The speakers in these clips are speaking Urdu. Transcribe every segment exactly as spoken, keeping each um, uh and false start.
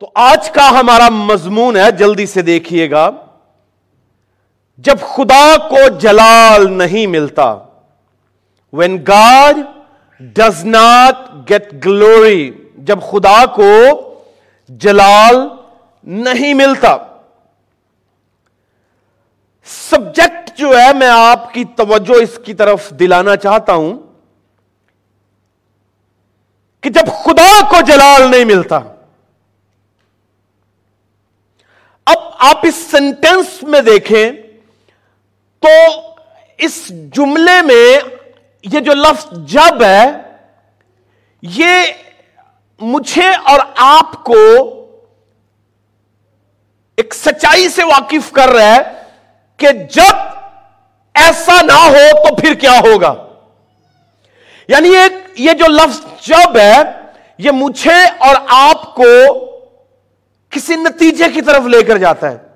تو آج کا ہمارا مضمون ہے، جلدی سے دیکھیے گا، جب خدا کو جلال نہیں ملتا. when God does not get glory، جب خدا کو جلال نہیں ملتا. سبجیکٹ جو ہے میں آپ کی توجہ اس کی طرف دلانا چاہتا ہوں کہ جب خدا کو جلال نہیں ملتا. اب آپ اس سینٹینس میں دیکھیں تو اس جملے میں یہ جو لفظ جب ہے، یہ مجھے اور آپ کو ایک سچائی سے واقف کر رہا ہے کہ جب ایسا نہ ہو تو پھر کیا ہوگا. یعنی یہ جو لفظ جب ہے، یہ مجھے اور آپ کو کسی نتیجے کی طرف لے کر جاتا ہے.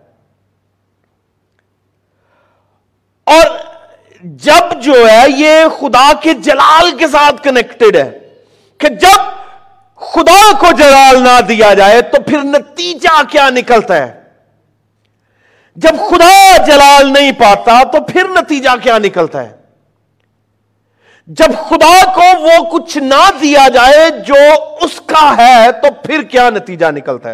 اور جب جو ہے یہ خدا کے جلال کے ساتھ کنیکٹڈ ہے کہ جب خدا کو جلال نہ دیا جائے تو پھر نتیجہ کیا نکلتا ہے. جب خدا جلال نہیں پاتا تو پھر نتیجہ کیا نکلتا ہے. جب خدا کو وہ کچھ نہ دیا جائے جو اس کا ہے تو پھر کیا نتیجہ نکلتا ہے.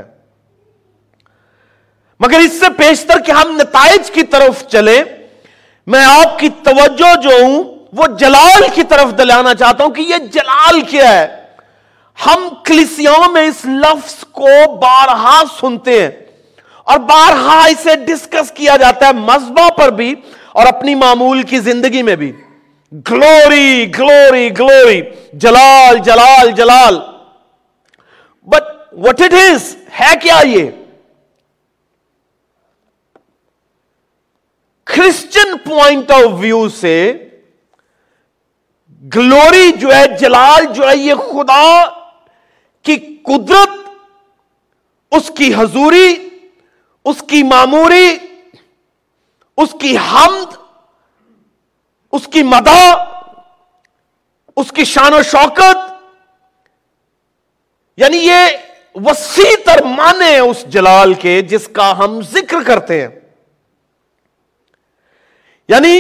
مگر اس سے پیشتر کہ ہم نتائج کی طرف چلیں، میں آپ کی توجہ جو ہوں وہ جلال کی طرف دلانا چاہتا ہوں کہ یہ جلال کیا ہے. ہم کلیسیاؤں میں اس لفظ کو بارہا سنتے ہیں اور بارہا اسے ڈسکس کیا جاتا ہے، مذبح پر بھی اور اپنی معمول کی زندگی میں بھی. گلوری گلوری گلوری، جلال جلال جلال. بٹ what it is ہے کیا؟ یہ کرسچن پوائنٹ آف ویو سے گلوری جو ہے، جلال جو ہے، یہ خدا کی قدرت، اس کی حضوری، اس کی معموری، اس کی حمد، اس کی مدح، اس کی شان و شوکت، یعنی یہ وسیع تر معنی ہے اس جلال کے جس کا ہم ذکر کرتے ہیں. یعنی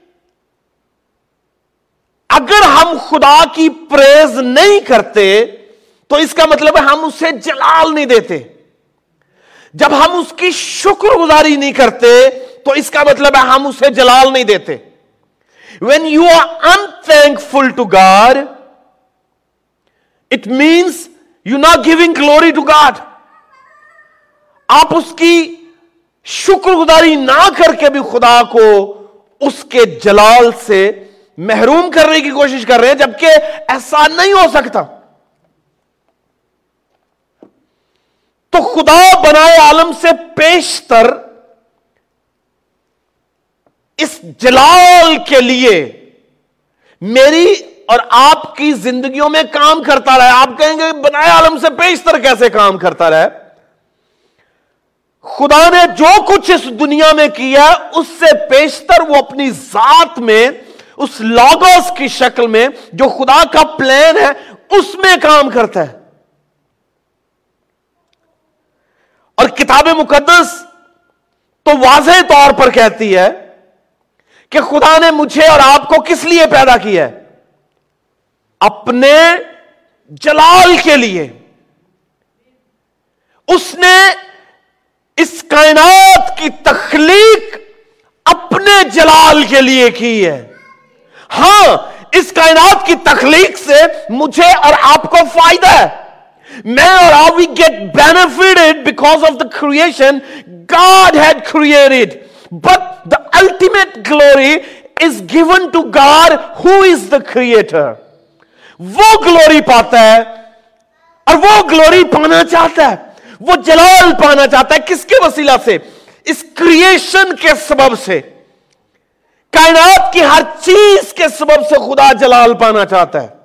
اگر ہم خدا کی پریز نہیں کرتے تو اس کا مطلب ہے ہم اسے جلال نہیں دیتے. جب ہم اس کی شکر گزاری نہیں کرتے تو اس کا مطلب ہے ہم اسے جلال نہیں دیتے. When you are unthankful to God, it means you're not giving glory to God. آپ اس کی شکر گزاری نہ کر کے بھی خدا کو اس کے جلال سے محروم کرنے کی کوشش کر رہے ہیں، جبکہ ایسا نہیں ہو سکتا. تو خدا بنائے عالم سے پیشتر اس جلال کے لیے میری اور آپ کی زندگیوں میں کام کرتا رہا. آپ کہیں گے بنائے عالم سے پیشتر کیسے کام کرتا رہا؟ خدا نے جو کچھ اس دنیا میں کیا اس سے پیشتر وہ اپنی ذات میں، اس لاگوس کی شکل میں جو خدا کا پلان ہے اس میں کام کرتا ہے. اور کتاب مقدس تو واضح طور پر کہتی ہے کہ خدا نے مجھے اور آپ کو کس لیے پیدا کیا ہے؟ اپنے جلال کے لیے. اس نے اس کائنات کی تخلیق اپنے جلال کے لیے کی ہے. ہاں، اس کائنات کی تخلیق سے مجھے اور آپ کو فائدہ ہے. میں اور آپ we get benefited because of the creation God had created. But the ultimate glory is given to God who is the creator. وہ گلوری پاتا ہے اور وہ گلوری پانا چاہتا ہے، وہ جلال پانا چاہتا ہے. کس کے وسیلہ سے؟ اس کریشن کے سبب سے. کائنات کی ہر چیز کے سبب سے خدا جلال پانا چاہتا ہے.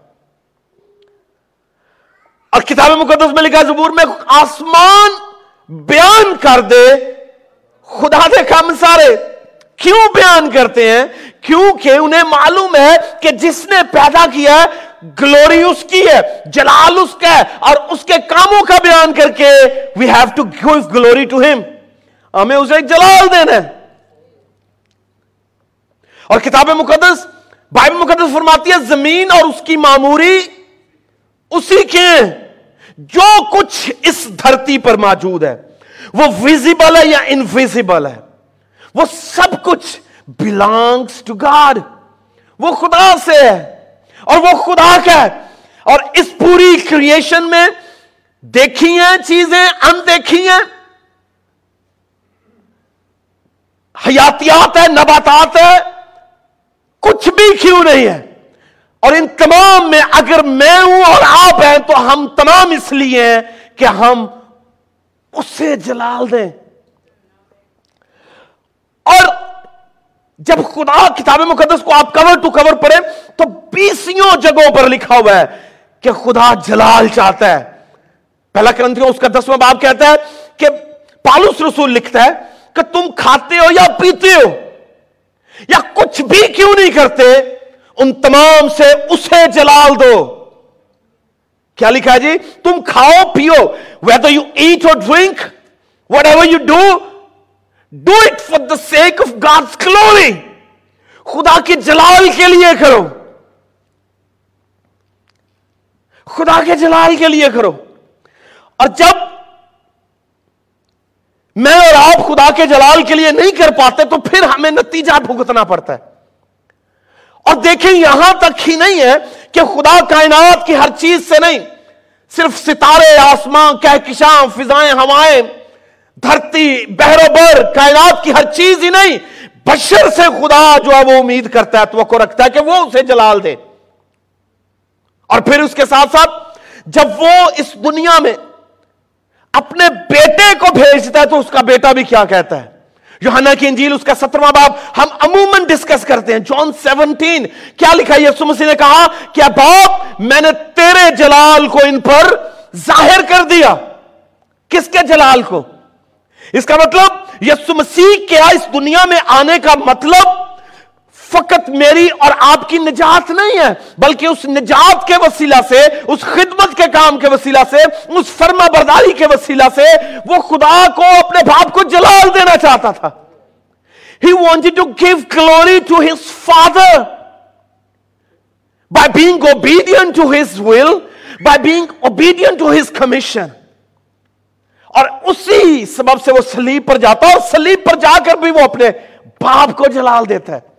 اور کتاب مقدس میں لکھا ہے، زبور میں، آسمان بیان کر دے خدا دے کام سارے. کیوں بیان کرتے ہیں؟ کیونکہ انہیں معلوم ہے کہ جس نے پیدا کیا ہے گلوری اس کی ہے, جلال اس کا ہے, اور اس کے کاموں کا بیان کر کے we have to give glory to him. ہمیں اسے جلال دینا ہے. اور کتاب مقدس, بائبل مقدس فرماتی ہے زمین اور اس کی معموری اسی کے ہیں. جو کچھ اس دھرتی پر موجود ہے وہ ویزیبل ہے یا انویزیبل ہے, وہ سب کچھ belongs to God. وہ خدا سے ہے اور وہ خدا کا ہے. اور اس پوری کریشن میں دیکھی ہیں چیزیں, اندیکھی ہیں, حیاتیات ہے, نباتات ہے, کچھ بھی کیوں نہیں ہے. اور ان تمام میں اگر میں ہوں اور آپ ہیں تو ہم تمام اس لیے ہیں کہ ہم اسے جلال دیں. اور جب خدا کتاب مقدس کو آپ کور ٹو کور پڑھیں تو بیسیوں جگہوں پر لکھا ہوا ہے کہ خدا جلال چاہتا ہے. پہلا کرنتھیوں اس کا دسواں باب کہتا ہے کہ پالوس رسول لکھتا ہے کہ تم کھاتے ہو یا پیتے ہو یا کچھ بھی کیوں نہیں کرتے, ان تمام سے اسے جلال دو. کیا لکھا ہے جی؟ تم کھاؤ پیو, whether you eat or drink, whatever you do, do it for the sake of God's glory. خدا کے جلال کے لیے کرو, خدا کے جلال کے لیے کرو. اور جب میں اور آپ خدا کے جلال کے لیے نہیں کر پاتے تو پھر ہمیں نتیجہ بھگتنا پڑتا ہے. اور دیکھیں یہاں تک ہی نہیں ہے کہ خدا کائنات کی ہر چیز سے نہیں, صرف ستارے, آسمان, کہکشاں, فضائیں, ہوائیں, دھرتی, بحر و بر, کائنات کی ہر چیز ہی نہیں, بشر سے خدا جو ہے وہ امید کرتا ہے, توقع رکھتا ہے کہ وہ اسے جلال دے. اور پھر اس کے ساتھ ساتھ جب وہ اس دنیا میں اپنے بیٹے کو بھیجتا ہے تو اس کا بیٹا بھی کیا کہتا ہے؟ یوحنا کی انجیل اس کا سترواں باب ہم عموماً ڈسکس کرتے ہیں. جان سیونٹین کیا لکھا ہے؟ یسوع مسیح نے کہا کہ باپ میں نے تیرے جلال کو ان پر ظاہر کر دیا. کس کے جلال کو؟ اس کا مطلب یسوع مسیح کے اس دنیا میں آنے کا مطلب فقط میری اور آپ کی نجات نہیں ہے, بلکہ اس نجات کے وسیلہ سے, اس خدمت کے کام کے وسیلہ سے, اس فرما برداری کے وسیلہ سے وہ خدا کو, اپنے باپ کو جلال دینا چاہتا تھا. He wanted to give glory to his father by being obedient to his will, by being obedient to his commission. اور اسی سبب سے وہ صلیب پر جاتا ہے, اور صلیب پر جا کر بھی وہ اپنے باپ کو جلال دیتا ہے.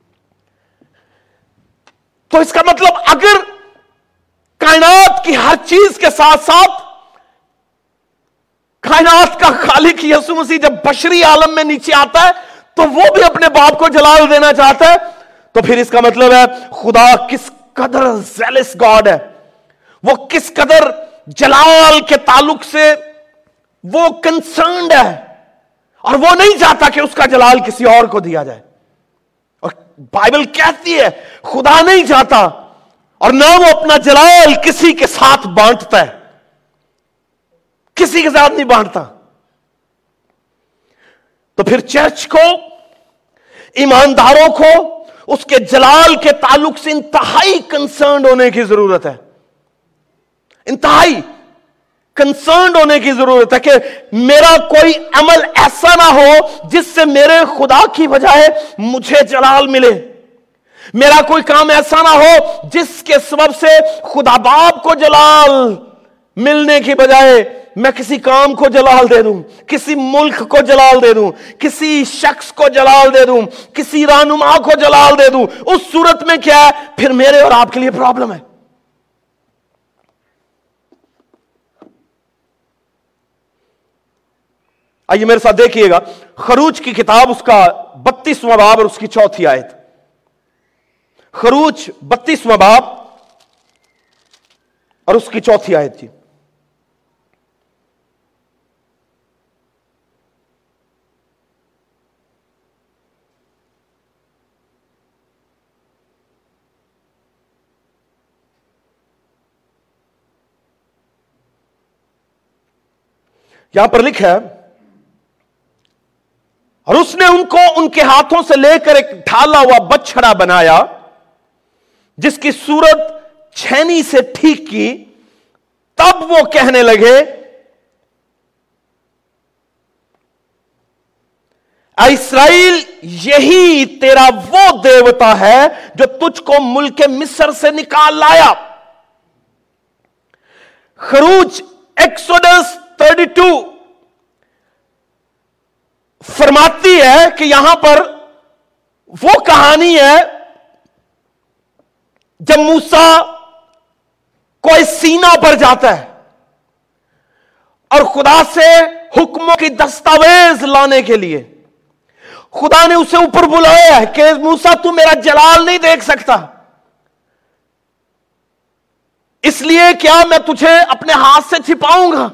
تو اس کا مطلب اگر کائنات کی ہر چیز کے ساتھ ساتھ کائنات کا خالق یسوع مسیح جب بشری عالم میں نیچے آتا ہے تو وہ بھی اپنے باپ کو جلال دینا چاہتا ہے, تو پھر اس کا مطلب ہے خدا کس قدر zealous God ہے, وہ کس قدر جلال کے تعلق سے وہ کنسرنڈ ہے, اور وہ نہیں چاہتا کہ اس کا جلال کسی اور کو دیا جائے. اور بائبل کہتی ہے خدا نہیں چاہتا اور نہ وہ اپنا جلال کسی کے ساتھ بانٹتا ہے, کسی کے ساتھ نہیں بانٹتا. تو پھر چرچ کو, ایمانداروں کو اس کے جلال کے تعلق سے انتہائی کنسرنڈ ہونے کی ضرورت ہے, انتہائی کنسرنڈ ہونے کی ضرورت ہے کہ میرا کوئی عمل ایسا نہ ہو جس سے میرے خدا کی بجائے مجھے جلال ملے, میرا کوئی کام ایسا نہ ہو جس کے سبب سے خدا باپ کو جلال ملنے کی بجائے میں کسی کام کو جلال دے دوں, کسی ملک کو جلال دے دوں, کسی شخص کو جلال دے دوں, کسی رہنما کو جلال دے دوں. اس صورت میں کیا ہے, پھر میرے اور آپ کے لیے پرابلم ہے. آئیے میرے ساتھ دیکھیے گا خروج کی کتاب اس کا بتیسواں باب اور اس کی چوتھی آیت. خروج بتیسواں باب اور اس کی چوتھی آیت. جی یہاں پر لکھا ہے, اور اس نے ان کو ان کے ہاتھوں سے لے کر ایک ڈھالا ہوا بچڑا بنایا جس کی صورت چھینی سے ٹھیک کی تب وہ کہنے لگے اے اسرائیل یہی تیرا وہ دیوتا ہے جو تجھ کو ملک مصر سے نکال لایا. خروج ایکسوڈس تھرٹی ٹو فرماتی ہے کہ یہاں پر وہ کہانی ہے جب موسیٰ کوئی سینا پر جاتا ہے اور خدا سے حکموں کی دستاویز لانے کے لیے خدا نے اسے اوپر بلایا ہے کہ موسیٰ تو میرا جلال نہیں دیکھ سکتا، اس لیے کیا میں تجھے اپنے ہاتھ سے چھپاؤں گا.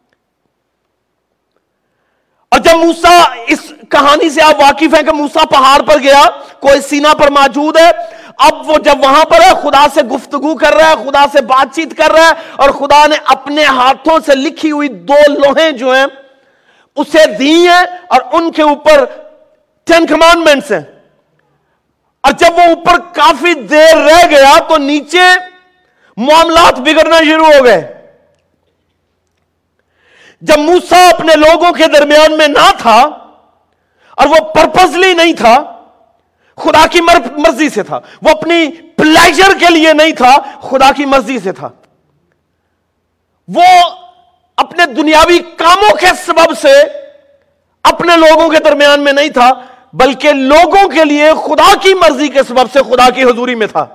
اور جب موسیٰ، اس کہانی سے آپ واقف ہیں کہ موسیٰ پہاڑ پر گیا، کوئی سینا پر موجود ہے، اب وہ جب وہاں پر ہے خدا سے گفتگو کر رہا ہے، خدا سے بات چیت کر رہا ہے، اور خدا نے اپنے ہاتھوں سے لکھی ہوئی دو لوہیں جو ہیں اسے دی ہیں اور ان کے اوپر ٹین کمانڈمنٹس ہیں. اور جب وہ اوپر کافی دیر رہ گیا تو نیچے معاملات بگڑنا شروع ہو گئے. جب موسیٰ اپنے لوگوں کے درمیان میں نہ تھا اور وہ پرپزلی نہیں تھا، خدا کی مرضی سے تھا، وہ اپنی پلیجر کے لیے نہیں تھا، خدا کی مرضی سے تھا، وہ اپنے دنیاوی کاموں کے سبب سے اپنے لوگوں کے درمیان میں نہیں تھا، بلکہ لوگوں کے لیے خدا کی مرضی کے سبب سے خدا کی حضوری میں تھا.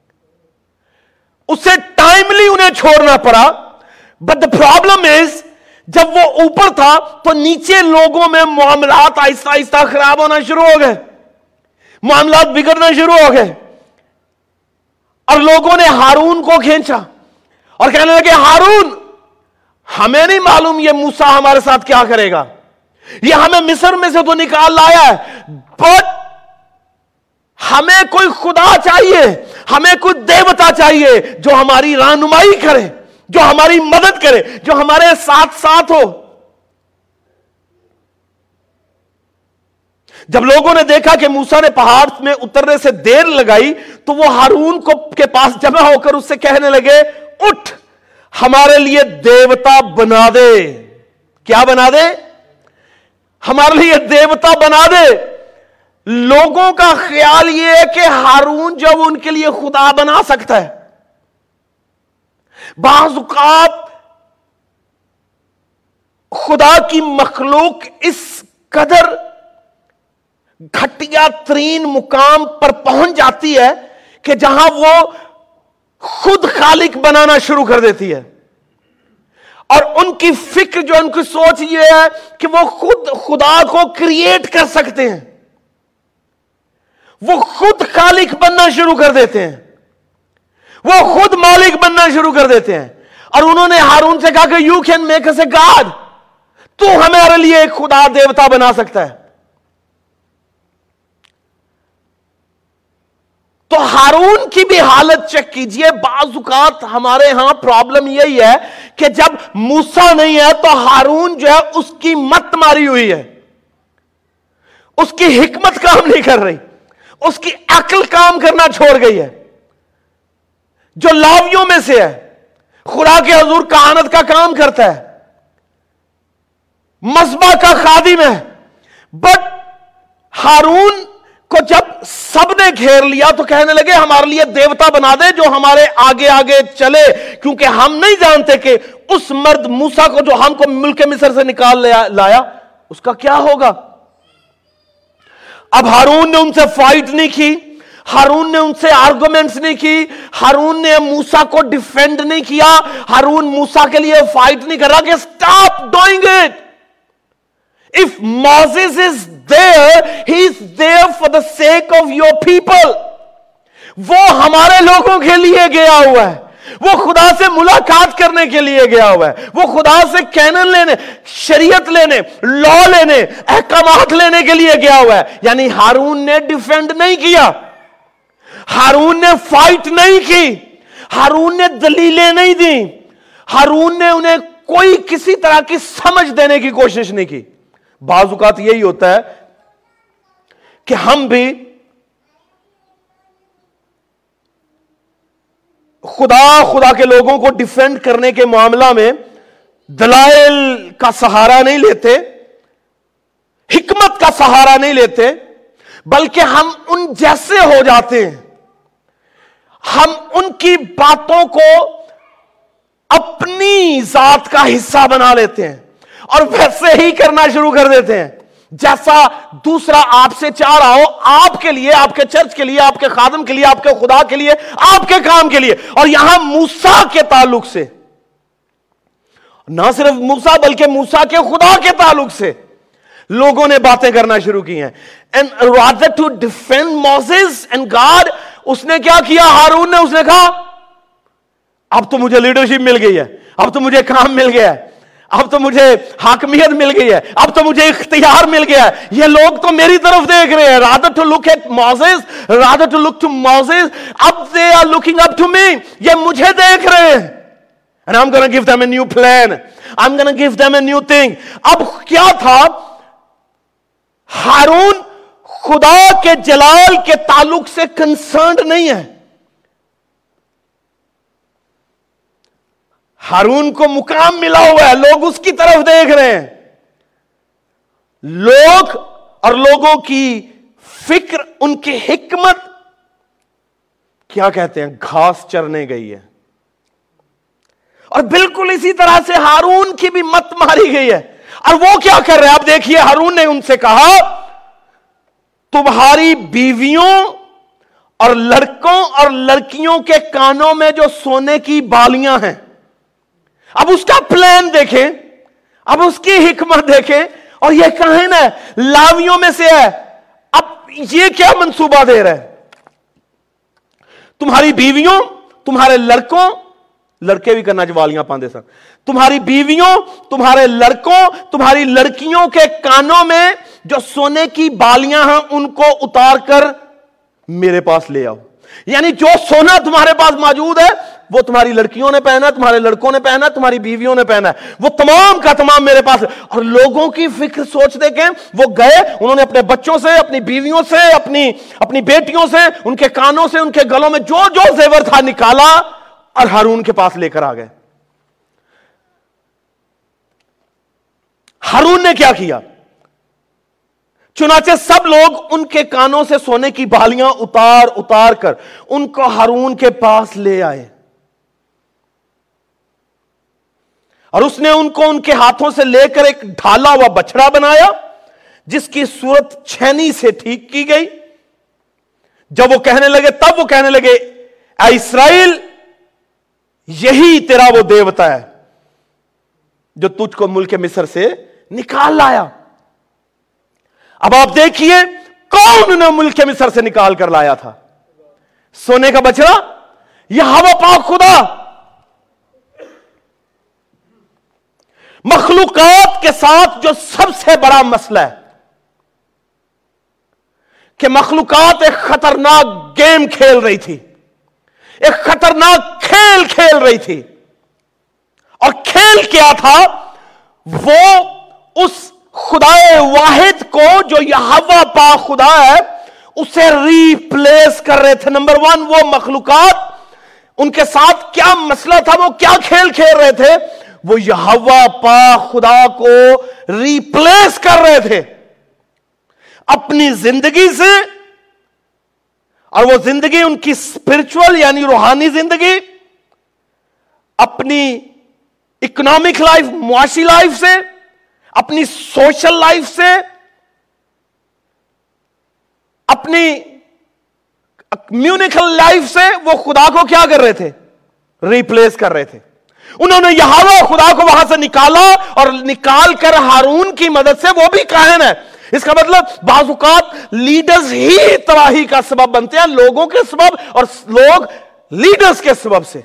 اسے ٹائملی انہیں چھوڑنا پڑا. بٹ دا پرابلم از جب وہ اوپر تھا تو نیچے لوگوں میں معاملات آہستہ آہستہ خراب ہونا شروع ہو گئے، معاملات بگڑنا شروع ہو گئے، اور لوگوں نے ہارون کو کھینچا اور کہنے لگے ہارون ہمیں نہیں معلوم یہ موسیٰ ہمارے ساتھ کیا کرے گا، یہ ہمیں مصر میں سے تو نکال لایا ہے، بٹ ہمیں کوئی خدا چاہیے، ہمیں کوئی دیوتا چاہیے جو ہماری رہنمائی کرے، جو ہماری مدد کرے، جو ہمارے ساتھ ساتھ ہو. جب لوگوں نے دیکھا کہ موسیٰ نے پہاڑ میں اترنے سے دیر لگائی تو وہ ہارون کو کے پاس جمع ہو کر اس سے کہنے لگے اٹھ ہمارے لیے دیوتا بنا دے. کیا بنا دے؟ ہمارے لیے دیوتا بنا دے. لوگوں کا خیال یہ ہے کہ ہارون جب ان کے لیے خدا بنا سکتا ہے. بعض اوقات خدا کی مخلوق اس قدر گھٹیا ترین مقام پر پہنچ جاتی ہے کہ جہاں وہ خود خالق بنانا شروع کر دیتی ہے، اور ان کی فکر جو ان کی سوچ یہ ہے کہ وہ خود خدا کو کریٹ کر سکتے ہیں، وہ خود خالق بننا شروع کر دیتے ہیں، وہ خود مالک بننا شروع کر دیتے ہیں. اور انہوں نے ہارون سے کہا کہ you can make us a God, تو ہمارے لیے ایک خدا دیوتا بنا سکتا ہے. تو ہارون کی بھی حالت چیک کیجئے. بعض اوقات ہمارے ہاں پرابلم یہی ہے کہ جب موسیٰ نہیں ہے تو ہارون جو ہے اس کی مت ماری ہوئی ہے، اس کی حکمت کام نہیں کر رہی، اس کی عقل کام کرنا چھوڑ گئی ہے. جو لاویوں میں سے ہے، خدا کے حضور کہانت کا کام کرتا ہے، مذبح کا خادم ہے، بٹ ہارون کو جب سب نے گھیر لیا تو کہنے لگے ہمارے لیے دیوتا بنا دے جو ہمارے آگے آگے چلے، کیونکہ ہم نہیں جانتے کہ اس مرد موسیٰ کو جو ہم کو ملک مصر سے نکال لایا اس کا کیا ہوگا. اب ہارون نے ان سے فائٹ نہیں کی، ہارون نے ان سے آرگومنٹس نہیں کی، ہارون نے موسیٰ کو ڈیفینڈ نہیں کیا، ہارون موسیٰ کے لیے فائٹ نہیں کر رہا کہ stop doing it. If Moses is there, he is there for the sake of your people. وہ ہمارے لوگوں کے لیے گیا ہوا ہے، وہ خدا سے ملاقات کرنے کے لیے گیا ہوا ہے، وہ خدا سے کینن لینے، شریعت لینے، لا لینے، احکامات لینے کے لیے گیا ہوا ہے. یعنی ہارون نے ڈیفینڈ نہیں کیا، ہارون نے فائٹ نہیں کی، ہارون نے دلیلیں نہیں دی، ہارون نے انہیں کوئی کسی طرح کی سمجھ دینے کی کوشش نہیں کی. بعض اوقات یہی ہوتا ہے کہ ہم بھی خدا خدا کے لوگوں کو ڈیفینڈ کرنے کے معاملہ میں دلائل کا سہارا نہیں لیتے, حکمت کا سہارا نہیں لیتے, بلکہ ہم ان جیسے ہو جاتے ہیں. ہم ان کی باتوں کو اپنی ذات کا حصہ بنا لیتے ہیں اور ویسے ہی کرنا شروع کر دیتے ہیں جیسا دوسرا آپ سے چاہ رہا ہو, آپ کے لیے, آپ کے چرچ کے لیے, آپ کے خادم کے لیے, آپ کے خدا کے لیے, آپ کے کام کے لیے. اور یہاں موسیٰ کے تعلق سے, نہ صرف موسیٰ بلکہ موسیٰ کے خدا کے تعلق سے لوگوں نے باتیں کرنا شروع کی ہیں. And rather to defend Moses and God, اس نے کیا کیا, ہارون نے, اس نے کہا اب تو مجھے لیڈرشپ مل گئی ہے, اب تو مجھے کام مل گیا ہے, اب تو مجھے حاکمیت مل گئی ہے, اب تو مجھے اختیار مل گیا ہے, یہ لوگ تو میری طرف دیکھ رہے ہیں. rather to look at Moses, rather to look to Moses, اب they are looking up to me, یہ مجھے دیکھ رہے ہیں. And I'm gonna give them a new plan, I'm gonna give them a new thing. اب کیا تھا, ہارون خدا کے جلال کے تعلق سے کنسرنڈ نہیں ہے. ہارون کو مقام ملا ہوا ہے, لوگ اس کی طرف دیکھ رہے ہیں. لوگ اور لوگوں کی فکر, ان کی حکمت کیا کہتے ہیں, گھاس چرنے گئی ہے. اور بالکل اسی طرح سے ہارون کی بھی مت ماری گئی ہے. اور وہ کیا کر رہے ہیں, آپ دیکھیے, ہارون نے ان سے کہا تمہاری بیویوں اور لڑکوں اور لڑکیوں کے کانوں میں جو سونے کی بالیاں ہیں, اب اس کا پلان دیکھیں, اب اس کی حکمت دیکھیں, اور یہ کہن ہے لاویوں میں سے ہے. اب یہ کیا منصوبہ دے رہا ہے, تمہاری بیویوں, تمہارے لڑکوں, لڑکے بھی کرنا جوالیاں پاندے سن, تمہاری بیویوں, تمہارے لڑکوں, تمہاری لڑکیوں کے کانوں میں جو سونے کی بالیاں ہیں ان کو اتار کر میرے پاس لے آؤ. یعنی جو سونا تمہارے پاس موجود ہے وہ تمہاری لڑکیوں نے پہنا, تمہارے لڑکوں نے پہنا, تمہاری بیویوں نے پہنا, وہ تمام کا تمام میرے پاس. اور لوگوں کی فکر سوچ دیکھیں, وہ گئے, انہوں نے اپنے بچوں سے, اپنی بیویوں سے, اپنی اپنی بیٹیوں سے, ان کے کانوں سے, ان کے گلوں میں جو جو زیور تھا نکالا اور ہارون کے پاس لے کر آ گئے. ہارون نے کیا کیا, چنانچہ سب لوگ ان کے کانوں سے سونے کی بالیاں اتار اتار کر ان کو ہارون کے پاس لے آئے. اور اس نے ان کو ان کے ہاتھوں سے لے کر ایک ڈھالا ہوا بچڑا بنایا جس کی صورت چھینی سے ٹھیک کی گئی. جب وہ کہنے لگے, تب وہ کہنے لگے, اے اسرائیل, یہی تیرا وہ دیوتا ہے جو تجھ کو ملک مصر سے نکال لایا. اب آپ دیکھیے کون انہیں ملک مصر سے نکال کر لایا تھا, سونے کا بچڑا, یہوہ پاک خدا. مخلوقات کے ساتھ جو سب سے بڑا مسئلہ ہے کہ مخلوقات ایک خطرناک گیم کھیل رہی تھی, ایک خطرناک کھیل کھیل رہی تھی. اور کھیل کیا تھا, وہ اس خدا واحد کو جو یہوہ پاک خدا ہے اسے ریپلیس کر رہے تھے. نمبر ون, وہ مخلوقات, ان کے ساتھ کیا مسئلہ تھا, وہ کیا کھیل کھیل رہے تھے, وہ یہوہ پاک خدا کو ریپلیس کر رہے تھے اپنی زندگی سے. اور وہ زندگی ان کی اسپرچول یعنی روحانی زندگی, اپنی اکنامک لائف, معاشی لائف سے, اپنی سوشل لائف سے, اپنی کمیونیکل لائف سے وہ خدا کو کیا کر رہے تھے, ریپلیس کر رہے تھے. انہوں نے یہوہ خدا کو وہاں سے نکالا اور نکال کر ہارون کی مدد سے, وہ بھی کاہن ہے. اس کا مطلب بعض اوقات لیڈرز ہی تباہی کا سبب بنتے ہیں, لوگوں کے سبب, اور لوگ لیڈرز کے سبب سے.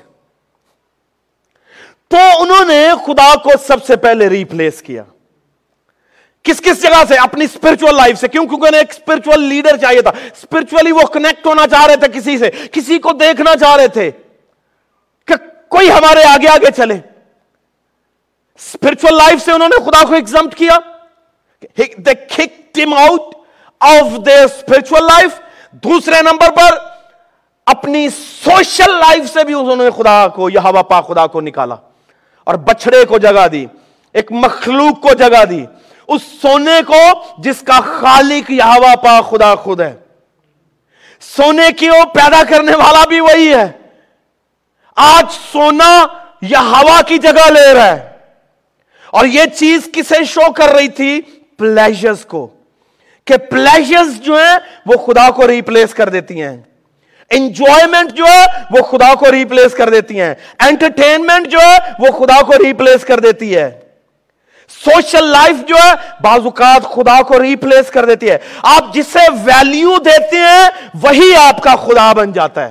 تو انہوں نے خدا کو سب سے پہلے ریپلیس کیا. کس کس جگہ سے, اپنی اسپرچول لائف سے. کیوں, کیونکہ انہیں ایک اسپرچول لیڈر چاہیے تھا. اسپرچولی وہ کنیکٹ ہونا چاہ رہے تھے کسی سے, کسی کو دیکھنا چاہ رہے تھے کہ کوئی ہمارے آگے آگے چلے. اسپرچول لائف سے انہوں نے خدا کو ایگزمپٹ کیا. They kicked him out of their spiritual life. دوسرے نمبر پر اپنی سوشل لائف سے بھی انہوں نے خدا کو، یہوہ پاک خدا کو نکالا اور بچڑے کو جگہ دی، ایک مخلوق کو جگہ دی، اس سونے کو جس کا خالق یہوہ پاک خدا خود ہے۔ سونے کی وہ پیدا کرنے والا بھی وہی ہے۔ آج سونا یہوہ کی جگہ لے رہا ہے، اور یہ چیز کسے شو کر رہی تھی؟ پلیجرز کو، کہ پلیجرز جو ہیں وہ خدا کو ریپلیس کر دیتی ہیں، انجوائمنٹ جو ہے وہ خدا کو ریپلیس کر دیتی ہیں، انٹرٹینمنٹ جو ہے وہ خدا کو ریپلیس کر دیتی ہے، سوشل لائف جو ہے بعض اوقات خدا کو ریپلیس کر دیتی ہے۔ آپ جسے ویلیو دیتے ہیں وہی آپ کا خدا بن جاتا ہے۔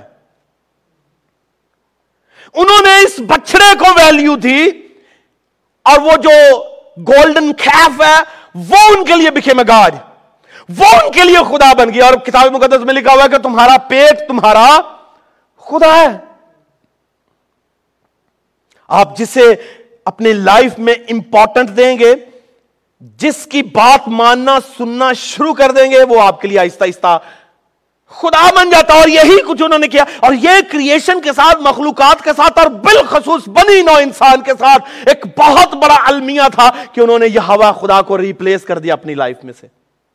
انہوں نے اس بچڑے کو ویلیو دی، اور وہ جو گولڈن کیف ہے وہ ان کے لیے بکیم اے گاڈ، وہ ان کے لیے خدا بن گیا۔ اور کتاب مقدس میں لکھا ہوا ہے کہ تمہارا پیٹ تمہارا خدا ہے۔ آپ جسے اپنی لائف میں امپورٹنٹ دیں گے، جس کی بات ماننا سننا شروع کر دیں گے، وہ آپ کے لیے آہستہ آہستہ خدا بن جاتا۔ اور یہی کچھ انہوں نے کیا، اور یہ کریشن کے ساتھ، مخلوقات کے ساتھ، اور بالخصوص بنی نوع انسان کے ساتھ ایک بہت بڑا المیہ تھا کہ انہوں نے یہوہ خدا کو ریپلیس کر دیا اپنی لائف میں سے۔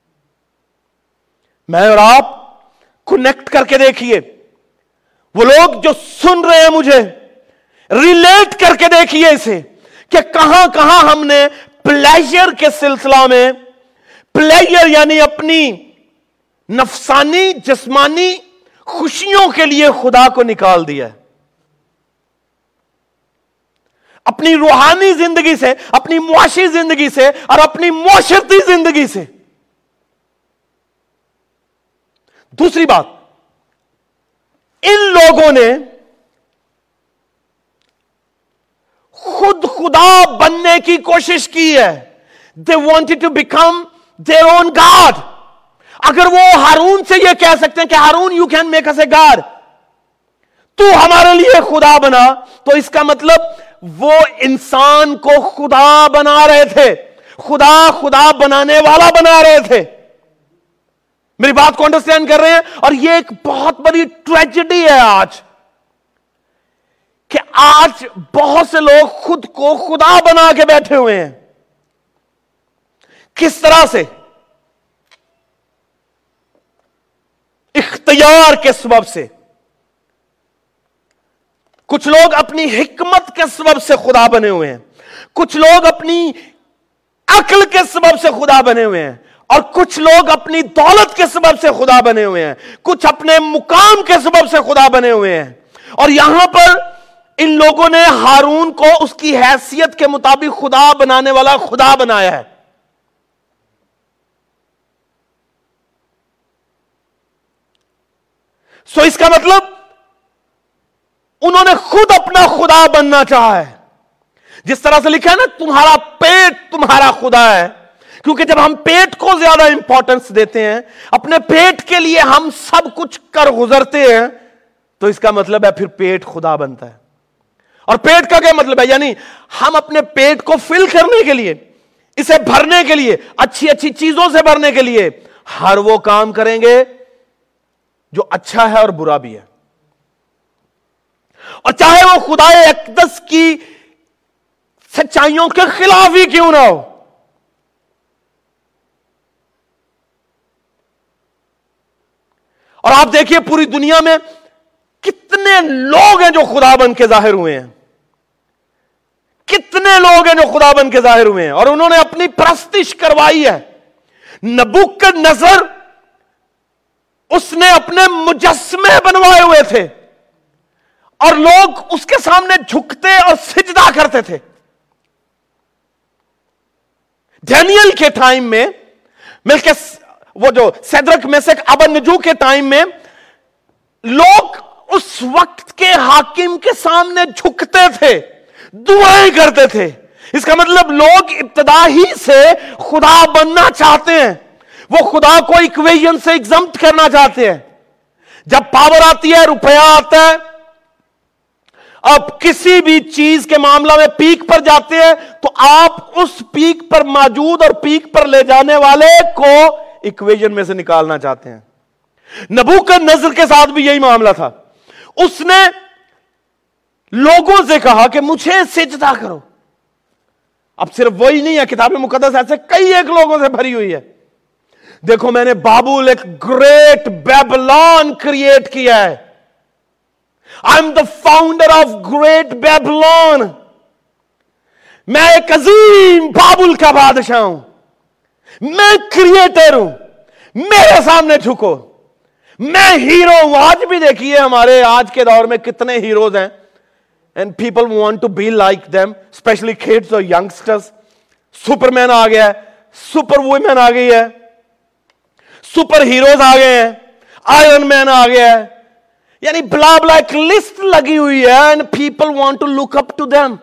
میں اور آپ کنیکٹ کر کے دیکھیے، وہ لوگ جو سن رہے ہیں مجھے ریلیٹ کر کے دیکھیے اسے، کہ کہاں کہاں ہم نے پلیجر کے سلسلہ میں، پلیجر یعنی اپنی نفسانی جسمانی خوشیوں کے لیے خدا کو نکال دیا ہے۔ اپنی روحانی زندگی سے، اپنی معاشی زندگی سے، اور اپنی معاشرتی زندگی سے۔ دوسری بات، ان لوگوں نے خود خدا بننے کی کوشش کی ہے۔ They wanted to become their own God۔ اگر وہ ہارون سے یہ کہہ سکتے ہیں کہ Haroon you can make us a God، تو ہمارے لیے خدا بنا، تو اس کا مطلب وہ انسان کو خدا بنا رہے تھے، خدا خدا بنانے والا بنا رہے تھے۔ میری بات کو انڈرسٹینڈ کر رہے ہیں؟ اور یہ ایک بہت بڑی ٹریجڈی ہے آج، کہ آج بہت سے لوگ خود کو خدا بنا کے بیٹھے ہوئے ہیں۔ کس طرح سے؟ اختیار کے سبب سے۔ کچھ لوگ اپنی حکمت کے سبب سے خدا بنے ہوئے ہیں، کچھ لوگ اپنی عقل کے سبب سے خدا بنے ہوئے ہیں، اور کچھ لوگ اپنی دولت کے سبب سے خدا بنے ہوئے ہیں، کچھ اپنے مقام کے سبب سے خدا بنے ہوئے ہیں۔ اور یہاں پر ان لوگوں نے ہارون کو اس کی حیثیت کے مطابق خدا بنانے والا خدا بنایا ہے۔ سو اس کا مطلب انہوں نے خود اپنا خدا بننا چاہا ہے۔ جس طرح سے لکھا ہے نا، تمہارا پیٹ تمہارا خدا ہے، کیونکہ جب ہم پیٹ کو زیادہ امپورٹنس دیتے ہیں، اپنے پیٹ کے لیے ہم سب کچھ کر گزرتے ہیں، تو اس کا مطلب ہے پھر پیٹ خدا بنتا ہے۔ اور پیٹ کا کیا مطلب ہے؟ یعنی ہم اپنے پیٹ کو فل کرنے کے لیے، اسے بھرنے کے لیے، اچھی اچھی چیزوں سے بھرنے کے لیے ہر وہ کام کریں گے جو اچھا ہے اور برا بھی ہے، اور چاہے وہ خدا اقدس کی سچائیوں کے خلاف ہی کیوں نہ ہو۔ اور آپ دیکھیے پوری دنیا میں کتنے لوگ ہیں جو خدا بن کے ظاہر ہوئے ہیں، کتنے لوگ ہیں جو خدا بن کے ظاہر ہوئے ہیں، اور انہوں نے اپنی پرستش کروائی ہے۔ نبوکدنضر، اس نے اپنے مجسمے بنوائے ہوئے تھے، اور لوگ اس کے سامنے جھکتے اور سجدہ کرتے تھے۔ ڈینیل کے ٹائم میں، ملکہ وہ جو سیدرک میسک ابدنجو کے ٹائم میں، لوگ اس وقت کے حاکم کے سامنے جھکتے تھے، دعائیں کرتے تھے۔ اس کا مطلب لوگ ابتدا ہی سے خدا بننا چاہتے ہیں، وہ خدا کو ایکویشن سے ایگزمپٹ کرنا چاہتے ہیں۔ جب پاور آتی ہے، روپیہ آتا ہے، اب کسی بھی چیز کے معاملہ میں پیک پر جاتے ہیں، تو آپ اس پیک پر موجود اور پیک پر لے جانے والے کو ایکویشن میں سے نکالنا چاہتے ہیں۔ نبوکدنضر کے ساتھ بھی یہی معاملہ تھا۔ اس نے لوگوں سے کہا کہ مجھے سجدہ کرو. اب صرف وہی نہیں ہے, کتاب مقدس ایسے کئی ایک لوگوں سے بھری ہوئی ہے. دیکھو میں نے بابل ایک گریٹ بیبلون کریٹ کیا ہے. I am the founder of great Babylon. میں ایک عظیم بابل کا بادشاہ ہوں. میں کریٹر ہوں. میرے سامنے جھکو. میں ہیرو ہوں. آج بھی دیکھیے ہمارے آج کے دور میں کتنے ہیروز ہیں. And people want to be like them, especially kids or youngsters. Superman آ گیا ہے, سپر وومن آ گئی ہے, سپر ہیروز آ گئے ہیں, آئرن مین آ گیا ہے. یعنی بلا بلا ایک لسٹ لگی ہوئی ہے. And people want to look up to them.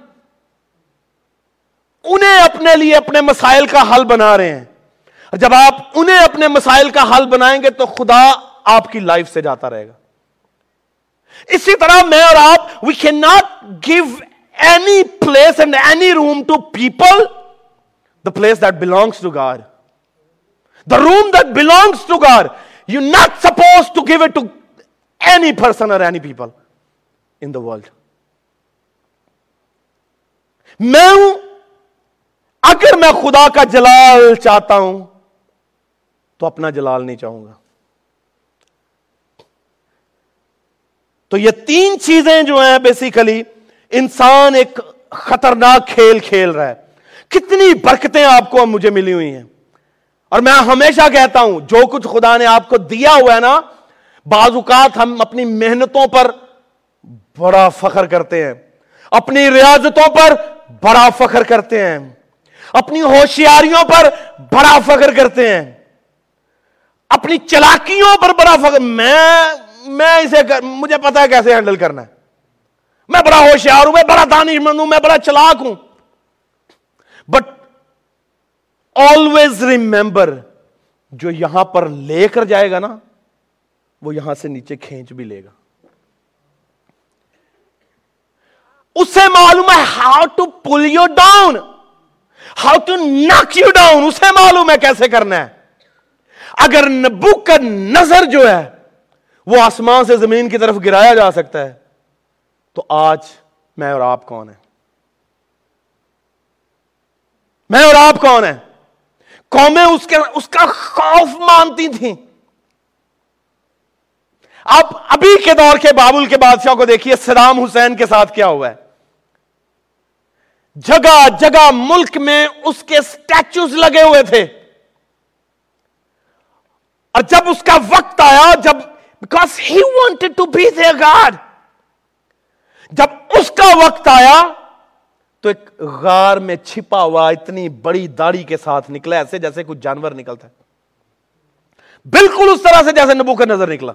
انہیں اپنے لیے اپنے مسائل کا حل بنا رہے ہیں. اور جب آپ انہیں اپنے مسائل کا حل بنائیں گے تو خدا آپ کی لائف سے جاتا رہے گا. اسی طرح میں اور آپ, we cannot give any place and any room to people the place that belongs to God. The room that belongs to God, you're not supposed to give it to any person or any people in the world. میں ہوں, اگر میں خدا کا جلال چاہتا ہوں تو اپنا جلال نہیں چاہوں گا. تو یہ تین چیزیں جو ہیں بیسیکلی انسان ایک خطرناک کھیل کھیل رہا ہے. کتنی برکتیں آپ کو مجھے ملی ہوئی ہیں, اور میں ہمیشہ کہتا ہوں جو کچھ خدا نے آپ کو دیا ہوا ہے نا, بعض اوقات ہم اپنی محنتوں پر بڑا فخر کرتے ہیں, اپنی ریاضتوں پر بڑا فخر کرتے ہیں, اپنی ہوشیاریوں پر بڑا فخر کرتے ہیں, اپنی چلاکیوں پر بڑا فخر. میں میں اسے کر, مجھے پتا ہے کیسے ہینڈل کرنا ہے, میں بڑا ہوشیار ہوں, میں بڑا دانشمند ہوں, میں بڑا چلاک ہوں. بٹ آلویز ریمبر, جو یہاں پر لے کر جائے گا نا وہ یہاں سے نیچے کھینچ بھی لے گا. اسے معلوم ہے how to pull you down, how to knock you down. اسے معلوم ہے کیسے کرنا ہے. اگر نبوکدنضر جو ہے وہ آسمان سے زمین کی طرف گرایا جا سکتا ہے, تو آج میں اور آپ کون ہیں؟ میں اور آپ کون ہیں؟ قومیں اس کے اس کا خوف مانتی تھیں. آپ ابھی کے دور کے بابل کے بادشاہ کو دیکھیے, صدام حسین کے ساتھ کیا ہوا ہے. جگہ جگہ ملک میں اس کے سٹیچوز لگے ہوئے تھے, اور جب اس کا وقت آیا, جب because he wanted to be their God, جب اس کا وقت آیا تو ایک غار میں چھپا ہوا اتنی بڑی داڑھی کے ساتھ نکلا, ایسے جیسے کچھ جانور نکلتا ہے, بالکل اس طرح سے جیسے نبوکدنضر نکلا,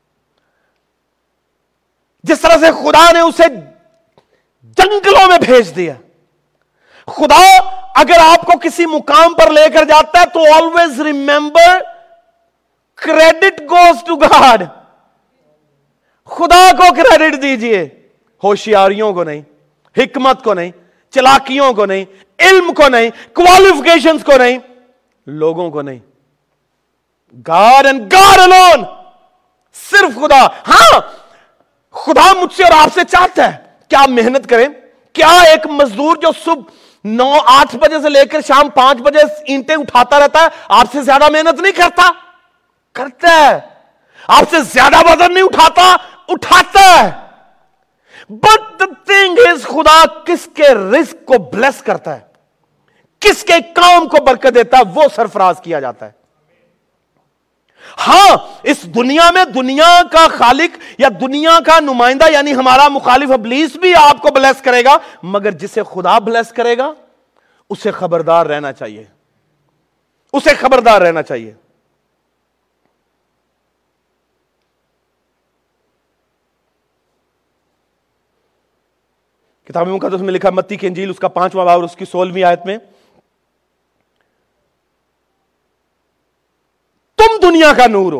جس طرح سے خدا نے اسے جنگلوں میں بھیج دیا. خدا اگر آپ کو کسی مقام پر لے کر جاتا ہے تو always remember credit goes to God. خدا کو کریڈٹ دیجئے, ہوشیاریوں کو نہیں, حکمت کو نہیں, چلاکیوں کو نہیں, علم کو نہیں, کوالیفیکیشنز کو نہیں, لوگوں کو نہیں. گاڈ اینڈ گاڈ الون, صرف خدا. ہاں خدا مجھ سے اور آپ سے چاہتا ہے کہ آپ محنت کریں. کیا ایک مزدور جو صبح نو آٹھ بجے سے لے کر شام پانچ بجے اینٹیں اٹھاتا رہتا ہے آپ سے زیادہ محنت نہیں کرتا؟ کرتا ہے. آپ سے زیادہ وزن نہیں اٹھاتا؟ اٹھاتا ہے. بٹ the thing is, خدا کس کے رزق کو بلیس کرتا ہے, کس کے کام کو برکت دیتا ہے, وہ سرفراز کیا جاتا ہے. ہاں اس دنیا میں دنیا کا خالق یا دنیا کا نمائندہ یعنی ہمارا مخالف ابلیس بھی آپ کو بلیس کرے گا, مگر جسے خدا بلیس کرے گا اسے خبردار رہنا چاہیے, اسے خبردار رہنا چاہیے. کتاب مقدس میں لکھا متی کی انجیل اس کا پانچواں باب اور اس کی سولہویں آیت میں, تم دنیا کا نور ہو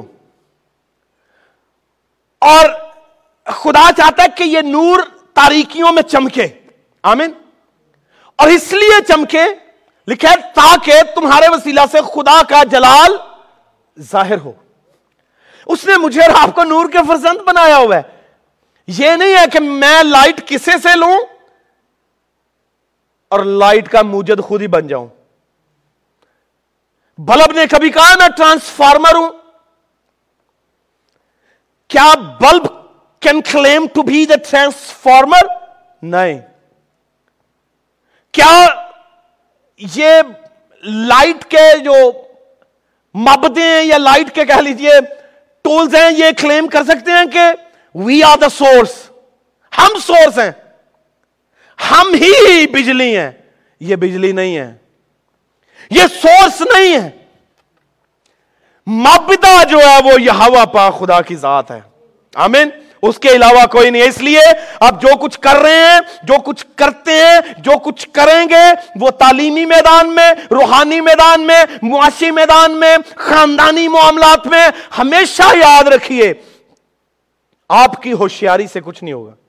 اور خدا چاہتا ہے کہ یہ نور تاریکیوں میں چمکے. آمین. اور اس لیے چمکے, لکھا ہے تاکہ تمہارے وسیلہ سے خدا کا جلال ظاہر ہو. اس نے مجھے اور آپ کو نور کے فرزند بنایا ہوا ہے. یہ نہیں ہے کہ میں لائٹ کسے سے لوں اور لائٹ کا موجد خود ہی بن جاؤں. بلب نے کبھی کہا میں ٹرانسفارمر ہوں. کیا bulb can claim to be the transformer? نہیں. کیا یہ لائٹ کے جو مبدے ہیں یا لائٹ کے کہہ لیجئے ٹولز ہیں یہ کلیم کر سکتے ہیں کہ وی آر دا سورس، ہم سورس ہیں، ہم ہی بجلی ہیں؟ یہ بجلی نہیں ہے، یہ سورس نہیں ہے. مبدا جو ہے وہ یہوہ پاک خدا کی ذات ہے. آمین. اس کے علاوہ کوئی نہیں. اس لیے آپ جو کچھ کر رہے ہیں، جو کچھ کرتے ہیں، جو کچھ کریں گے، وہ تعلیمی میدان میں، روحانی میدان میں، معاشی میدان میں، خاندانی معاملات میں، ہمیشہ یاد رکھیے آپ کی ہوشیاری سے کچھ نہیں ہوگا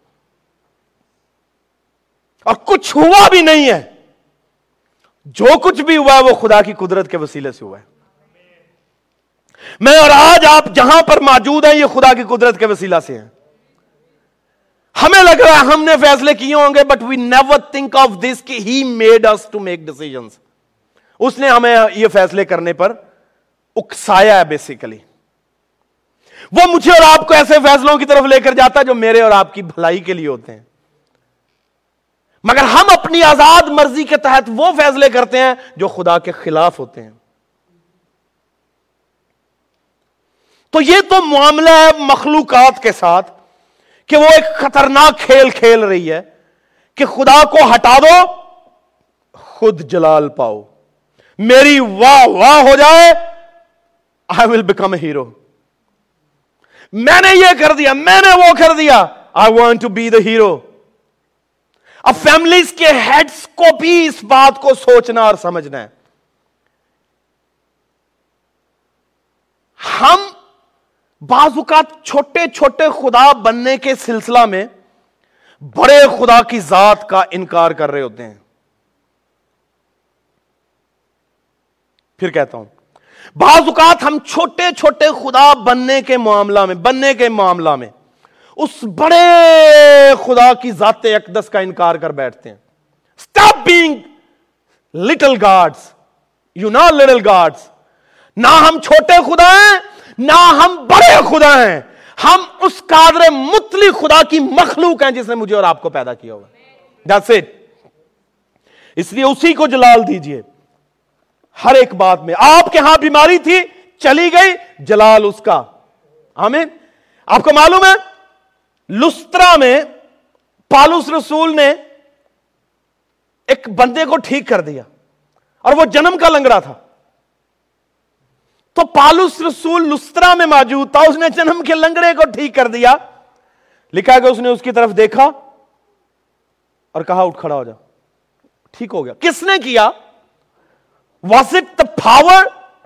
اور کچھ ہوا بھی نہیں ہے. جو کچھ بھی ہوا ہے وہ خدا کی قدرت کے وسیلے سے ہوا ہے. میں اور آج آپ جہاں پر موجود ہیں یہ خدا کی قدرت کے وسیلہ سے ہیں. ہمیں لگ رہا ہے ہم نے فیصلے کیے ہوں گے, but we never think of this کہ he made us to make decisions. اس نے ہمیں یہ فیصلے کرنے پر اکسایا ہے. بیسیکلی وہ مجھے اور آپ کو ایسے فیصلوں کی طرف لے کر جاتا ہے جو میرے اور آپ کی بھلائی کے لیے ہوتے ہیں, مگر ہم اپنی آزاد مرضی کے تحت وہ فیصلے کرتے ہیں جو خدا کے خلاف ہوتے ہیں. تو یہ تو معاملہ ہے مخلوقات کے ساتھ کہ وہ ایک خطرناک کھیل کھیل رہی ہے کہ خدا کو ہٹا دو خود جلال پاؤ, میری واہ واہ ہو جائے, I will become a hero. میں نے یہ کر دیا, میں نے وہ کر دیا, I want to be the hero. اب فیملیز کے ہیڈز کو بھی اس بات کو سوچنا اور سمجھنا ہے. ہم بعض اوقات چھوٹے چھوٹے خدا بننے کے سلسلہ میں بڑے خدا کی ذات کا انکار کر رہے ہوتے ہیں. پھر کہتا ہوں, بعض اوقات ہم چھوٹے چھوٹے خدا بننے کے معاملہ میں بننے کے معاملہ میں اس بڑے خدا کی ذات اقدس کا انکار کر بیٹھتے ہیں. Stop being little gods. You know little gods. نہ ہم چھوٹے خدا ہیں نہ ہم بڑے خدا ہیں, ہم اس قادر مطلق خدا کی مخلوق ہیں جس نے مجھے اور آپ کو پیدا کیا ہوگا. That's it. اس لیے اسی کو جلال دیجئے ہر ایک بات میں. آپ کے ہاں بیماری تھی, چلی گئی, جلال اس کا. آمین. آپ کو معلوم ہے لسترا میں پالوس رسول نے ایک بندے کو ٹھیک کر دیا اور وہ جنم کا لنگڑا تھا. تو پالوس رسول لسترا میں موجود تھا, اس نے جنم کے لنگڑے کو ٹھیک کر دیا. لکھا کہ اس نے اس کی طرف دیکھا اور کہا اٹھ کھڑا ہو جا, ٹھیک ہو گیا. کس نے کیا؟ Was it the power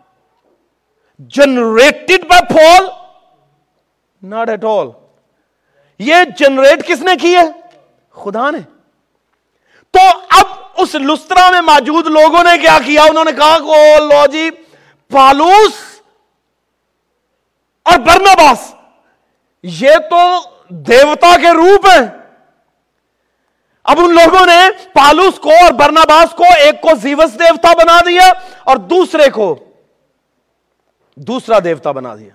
generated by Paul? Not at all. یہ جنریٹ کس نے کی ہے؟ خدا نے. تو اب اس لسترا میں موجود لوگوں نے کیا کیا؟ انہوں نے کہا کہ لو جی پالوس اور برناباس یہ تو دیوتا کے روپ ہیں. اب ان لوگوں نے پالوس کو اور برناباس کو ایک کو زیوس دیوتا بنا دیا اور دوسرے کو دوسرا دیوتا بنا دیا.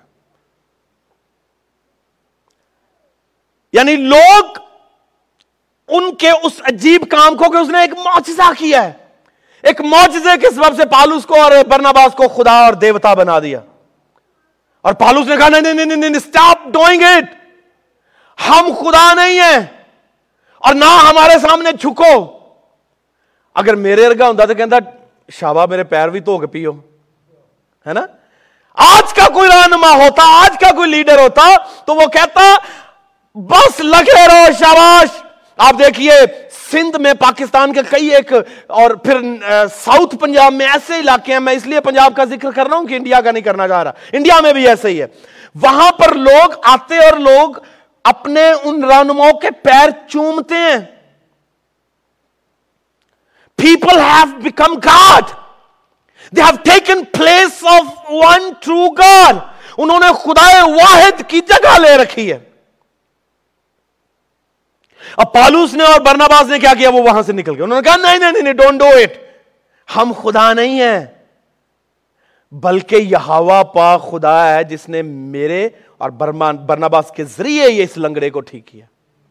یعنی لوگ ان کے اس عجیب کام کو کہ اس نے ایک معجزہ کیا ہے, ایک معجزے کے سبب سے پالوس کو اور برناباس کو خدا اور دیوتا بنا دیا. اور پالوس نے کہا نہیں نہیں نہیں اسٹاپ ڈوئنگ اٹ, ہم خدا نہیں ہیں اور نہ ہمارے سامنے جھکو. اگر میرے ارگا ہوتا تو کہتا شابہ میرے پیر بھی دھو کے پیو, ہے نا. آج کا کوئی رہنما ہوتا, آج کا کوئی لیڈر ہوتا تو وہ کہتا بس لگے رہو شاباش. آپ دیکھیے سندھ میں پاکستان کے کئی ایک اور پھر ساؤتھ پنجاب میں ایسے علاقے ہیں, میں اس لیے پنجاب کا ذکر کر رہا ہوں کہ انڈیا کا نہیں کرنا چاہ رہا, انڈیا میں بھی ایسے ہی ہے. وہاں پر لوگ آتے اور لوگ اپنے ان رہنماؤں کے پیر چومتے ہیں. People have become God. They have taken place of one true God. انہوں نے خدا واحد کی جگہ لے رکھی ہے. اب پالوس نے اور برناباس نے کیا کیا؟ وہ وہاں سے نکل گئے. انہوں نے کہا نہیں نہیں نہیں ڈونٹ ڈو اٹ, ہم خدا نہیں ہیں, بلکہ یہوہ پاک خدا ہے جس نے میرے اور برناباس کے ذریعے یہ اس لنگڑے کو ٹھیک کیا.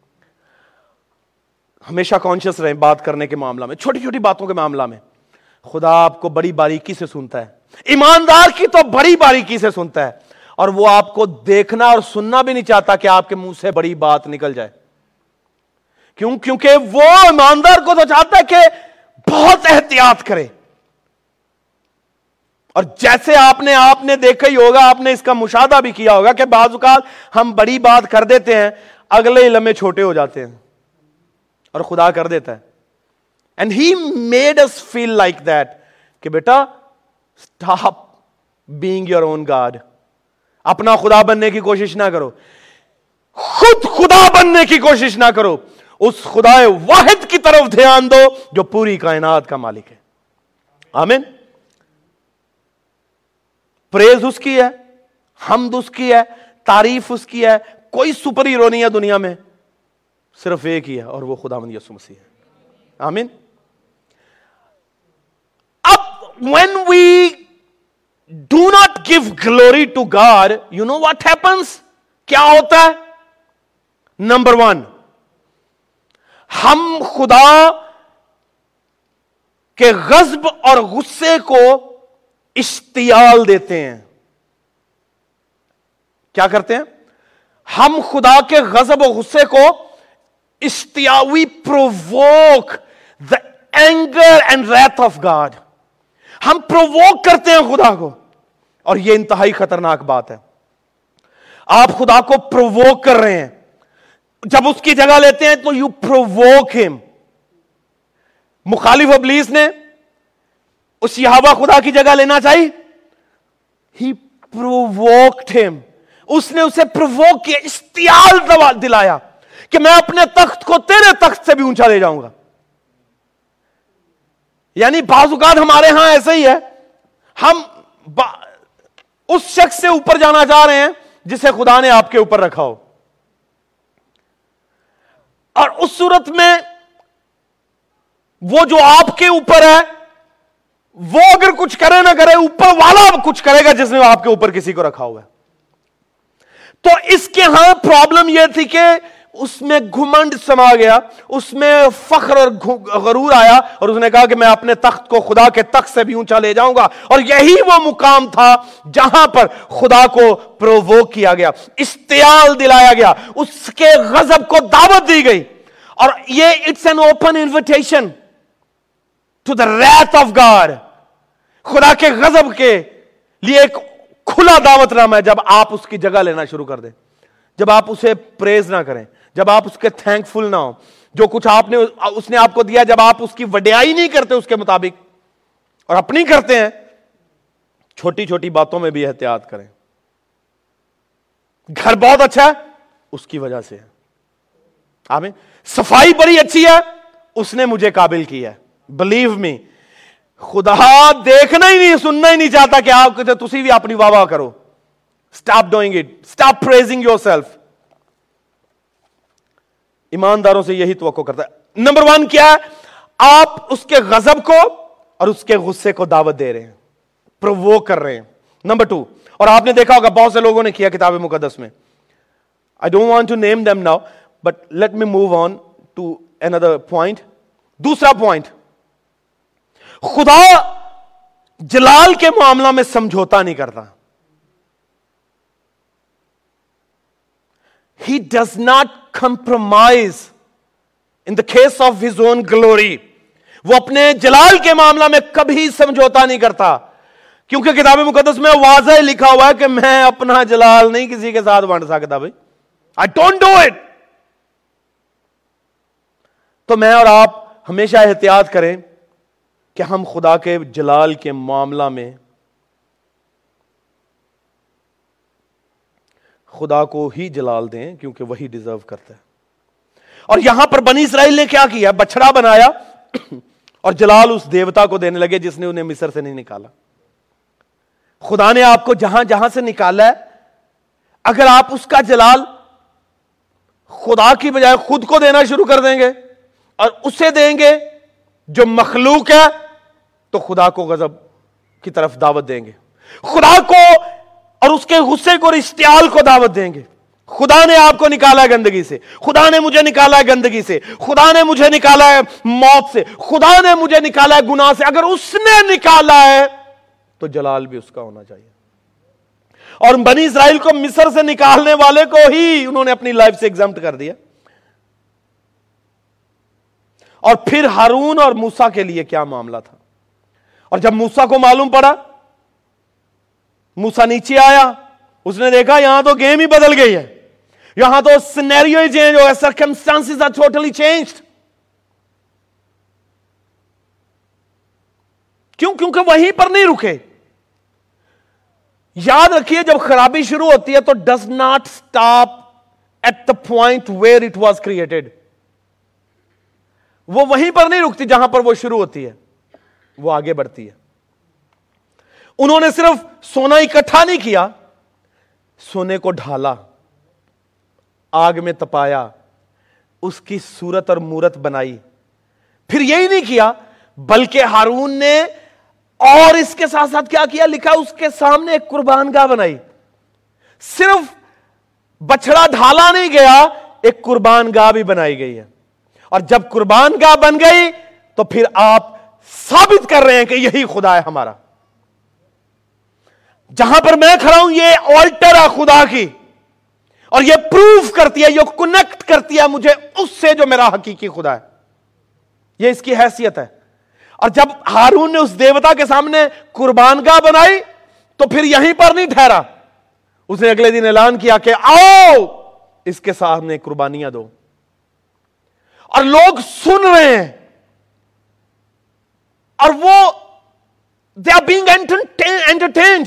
ہمیشہ کانشیس رہیں بات کرنے کے معاملہ میں, چھوٹی چھوٹی باتوں کے معاملہ میں. خدا آپ کو بڑی باریکی سے سنتا ہے, ایماندار کی تو بڑی باریکی سے سنتا ہے, اور وہ آپ کو دیکھنا اور سننا بھی نہیں چاہتا کہ آپ کے منہ سے بڑی بات نکل جائے. کیوں؟ کیونکہ وہ ایماندار کو تو چاہتا ہے کہ بہت احتیاط کرے. اور جیسے آپ نے آپ نے دیکھا ہی ہوگا, آپ نے اس کا مشاہدہ بھی کیا ہوگا کہ بعض اوقات ہم بڑی بات کر دیتے ہیں, اگلے ہی لمحے چھوٹے ہو جاتے ہیں, اور خدا کر دیتا ہے. And he made us feel like that کہ بیٹا stop being your own God. اپنا خدا بننے کی کوشش نہ کرو, خود خدا بننے کی کوشش نہ کرو, اس خدا واحد کی طرف دھیان دو جو پوری کائنات کا مالک ہے. آمین. پریز اس کی ہے, حمد اس کی ہے, تعریف اس کی ہے. کوئی سپر ہیرو نہیں ہے دنیا میں, صرف ایک ہی ہے, اور وہ خداوند یسوع مسیح ہے. آمین. When we do not give glory to God, you know what happens? کیا ہوتا ہے؟ نمبر ون, ہم خدا کے غضب اور غصے کو اشتعال دیتے ہیں. کیا کرتے ہیں؟ ہم خدا کے غضب و غصے کو اشتعال, we provoke the anger and wrath of God. ہم پرووک کرتے ہیں خدا کو, اور یہ انتہائی خطرناک بات ہے. آپ خدا کو پرووک کر رہے ہیں, جب اس کی جگہ لیتے ہیں تو یو پرووک ہم. مخالف ابلیس نے اس یہوہ خدا کی جگہ لینا چاہیے, ہی پرووکڈ ہم, اس نے اسے پرووک کیا, اشتعال دلایا کہ میں اپنے تخت کو تیرے تخت سے بھی اونچا لے جاؤں گا. یعنی بعض اوقات ہمارے ہاں ایسا ہی ہے, ہم با... اس شخص سے اوپر جانا چاہ رہے ہیں جسے خدا نے آپ کے اوپر رکھا ہو, اور اس صورت میں وہ جو آپ کے اوپر ہے وہ اگر کچھ کرے نہ کرے, اوپر والا کچھ کرے گا جس نے آپ کے اوپر کسی کو رکھا ہوا ہے. تو اس کے ہاں پرابلم یہ تھی کہ اس میں گھمنڈ سما گیا, اس میں فخر اور غرور آیا, اور اس نے کہا کہ میں اپنے تخت کو خدا کے تخت سے بھی اونچا لے جاؤں گا. اور یہی وہ مقام تھا جہاں پر خدا کو پرووک کیا گیا, اشتعال دلایا گیا, اس کے غضب کو دعوت دی گئی. اور یہ it's an open invitation to the wrath of God. خدا کے غضب کے لیے ایک کھلا دعوت نامہ ہے. جب آپ اس کی جگہ لینا شروع کر دیں, جب آپ اسے پریز نہ کریں, جب آپ اس کے تھینک فل نہ ہو, جو کچھ آپ نے اس نے آپ کو دیا جب آپ اس کی وڈیائی نہیں کرتے اس کے مطابق اور اپنی کرتے ہیں, چھوٹی چھوٹی باتوں میں بھی احتیاط کریں. گھر بہت اچھا ہے اس کی وجہ سے ہے. آمین. صفائی بڑی اچھی ہے, اس نے مجھے قابل کیا ہے. بلیو می, خدا دیکھنا ہی نہیں سننا ہی نہیں چاہتا کہ آپ کہتے تسی بھی اپنی واہ واہ کرو. Stop doing it. Stop praising yourself. ایمانداروں سے یہی توقع کرتا ہے. نمبر ون کیا ہے؟ آپ اس کے غضب کو اور اس کے غصے کو دعوت دے رہے ہیں, پرووک کر رہے ہیں. نمبر ٹو, اور آپ نے دیکھا ہوگا بہت سے لوگوں نے کیا کتاب مقدس میں. I don't want to name them now, but let me move on to another point. دوسرا پوائنٹ, خدا جلال کے معاملہ میں سمجھوتا نہیں کرتا. He does not compromise in the case of his own glory. وہ اپنے جلال کے معاملہ میں کبھی سمجھوتا نہیں کرتا, کیونکہ کتاب مقدس میں واضح لکھا ہوا ہے کہ میں اپنا جلال نہیں کسی کے ساتھ بانٹ سکتا. بھائی I don't do it. تو میں اور آپ ہمیشہ احتیاط کریں کہ ہم خدا کے جلال کے معاملہ میں خدا کو ہی جلال دیں, کیونکہ وہی ڈیزرو کرتا ہے. اور یہاں پر بنی اسرائیل نے کیا کیا؟ بچڑا بنایا اور جلال اس دیوتا کو دینے لگے جس نے انہیں مصر سے نہیں نکالا. خدا نے آپ کو جہاں جہاں سے نکالا ہے, اگر آپ اس کا جلال خدا کی بجائے خود کو دینا شروع کر دیں گے اور اسے دیں گے جو مخلوق ہے، تو خدا کو غضب کی طرف دعوت دیں گے، خدا کو اور اس کے غصے کو اور اشتعال کو دعوت دیں گے۔ خدا نے آپ کو نکالا ہے گندگی سے، خدا نے مجھے نکالا ہے گندگی سے، خدا نے مجھے نکالا ہے موت سے، خدا نے مجھے نکالا ہے گناہ سے۔ اگر اس نے نکالا ہے تو جلال بھی اس کا ہونا چاہیے۔ اور بنی اسرائیل کو مصر سے نکالنے والے کو ہی انہوں نے اپنی لائف سے ایگزمپٹ کر دیا۔ اور پھر ہارون اور موسیٰ کے لیے کیا معاملہ تھا؟ اور جب موسیٰ کو معلوم پڑا، موسیٰ نیچے آیا، اس نے دیکھا یہاں تو گیم ہی بدل گئی ہے، یہاں تو سینیریو ہی چینج ہو گیا، سرکمسٹانسز آر ٹوٹلی چینجڈ۔ کیوں؟ کیونکہ وہیں پر نہیں رکے۔ یاد رکھیے جب خرابی شروع ہوتی ہے تو does not stop at the point where it was created. وہ وہیں پر نہیں رکتی جہاں پر وہ شروع ہوتی ہے، وہ آگے بڑھتی ہے۔ انہوں نے صرف سونا اکٹھا نہیں کیا، سونے کو ڈھالا، آگ میں تپایا، اس کی صورت اور مورت بنائی۔ پھر یہی نہیں کیا بلکہ ہارون نے اور اس کے ساتھ ساتھ کیا کیا؟ لکھا اس کے سامنے ایک قربان گاہ بنائی۔ صرف بچڑا ڈھالا نہیں گیا، ایک قربان گاہ بھی بنائی گئی ہے۔ اور جب قربان گاہ بن گئی تو پھر آپ ثابت کر رہے ہیں کہ یہی خدا ہے ہمارا۔ جہاں پر میں کھڑا ہوں یہ آلٹر ہے خدا کی، اور یہ پروف کرتی ہے، یہ کنیکٹ کرتی ہے مجھے اس سے جو میرا حقیقی خدا ہے۔ یہ اس کی حیثیت ہے۔ اور جب ہارون نے اس دیوتا کے سامنے قربان گاہ بنائی تو پھر یہیں پر نہیں ٹھہرا، اس نے اگلے دن اعلان کیا کہ آؤ اس کے سامنے قربانیاں دو۔ اور لوگ سن رہے ہیں اور وہ they are being entertained۔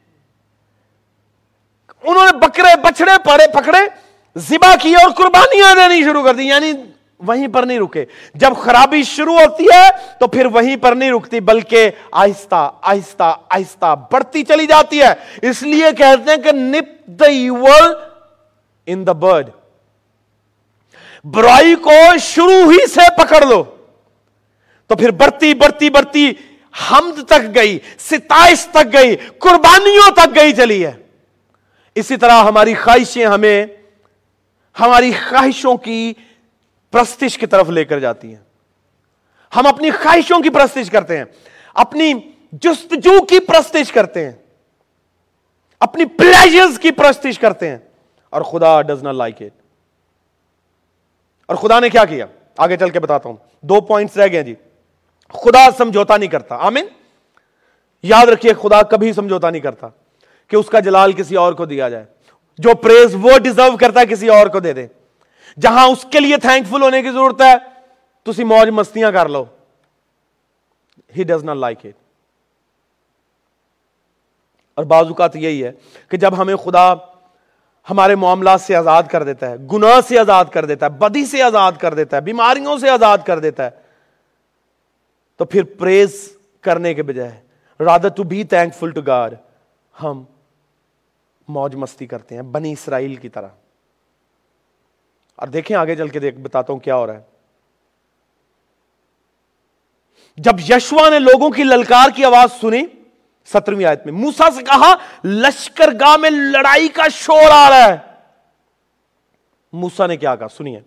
انہوں نے بکرے بچڑے پڑے پکڑے، ذبح کیے اور قربانیاں دینی شروع کر دی۔ یعنی وہیں پر نہیں رکے۔ جب خرابی شروع ہوتی ہے تو پھر وہیں پر نہیں رکتی بلکہ آہستہ آہستہ آہستہ بڑھتی چلی جاتی ہے۔ اس لیے کہتے ہیں کہ nip the evil in the bud۔ برائی کو شروع ہی سے پکڑ لو تو پھر بڑھتی بڑھتی بڑھتی حمد تک گئی، ستائش تک گئی، قربانیوں تک گئی چلی ہے۔ اسی طرح ہماری خواہشیں ہمیں ہماری خواہشوں کی پرستش کی طرف لے کر جاتی ہیں۔ ہم اپنی خواہشوں کی پرستش کرتے ہیں، اپنی جستجو کی پرستش کرتے ہیں، اپنی پلیجرز کی پرستش کرتے ہیں، اور خدا ڈز ناٹ لائک اٹ۔ اور خدا نے کیا کیا؟ آگے چل کے بتاتا ہوں، دو پوائنٹس رہ گئے جی۔ خدا سمجھوتا نہیں کرتا، آمین۔ یاد رکھیے خدا کبھی سمجھوتا نہیں کرتا کہ اس کا جلال کسی اور کو دیا جائے۔ جو پریز وہ ڈیزرو کرتا ہے کسی اور کو دے دے۔ جہاں اس کے لیے تھینکفل ہونے کی ضرورت ہے تسی موج مستیاں کر لو۔ He does not like it۔ اور بعض اوقات یہی ہے کہ جب ہمیں خدا ہمارے معاملات سے آزاد کر دیتا ہے، گناہ سے آزاد کر دیتا ہے، بدی سے آزاد کر دیتا ہے، بیماریوں سے آزاد کر دیتا ہے، تو پھر پریز کرنے کے بجائے rather to be thankful to God ہم موج مستی کرتے ہیں بنی اسرائیل کی طرح۔ اور دیکھیں آگے چل کے دیکھ بتاتا ہوں کیا ہو رہا ہے۔ جب یشوع نے لوگوں کی للکار کی آواز سنی، سترویں آیت میں موسیٰ سے کہا لشکر گاہ میں لڑائی کا شور آ رہا ہے۔ موسیٰ نے کیا کہا؟ سنیے،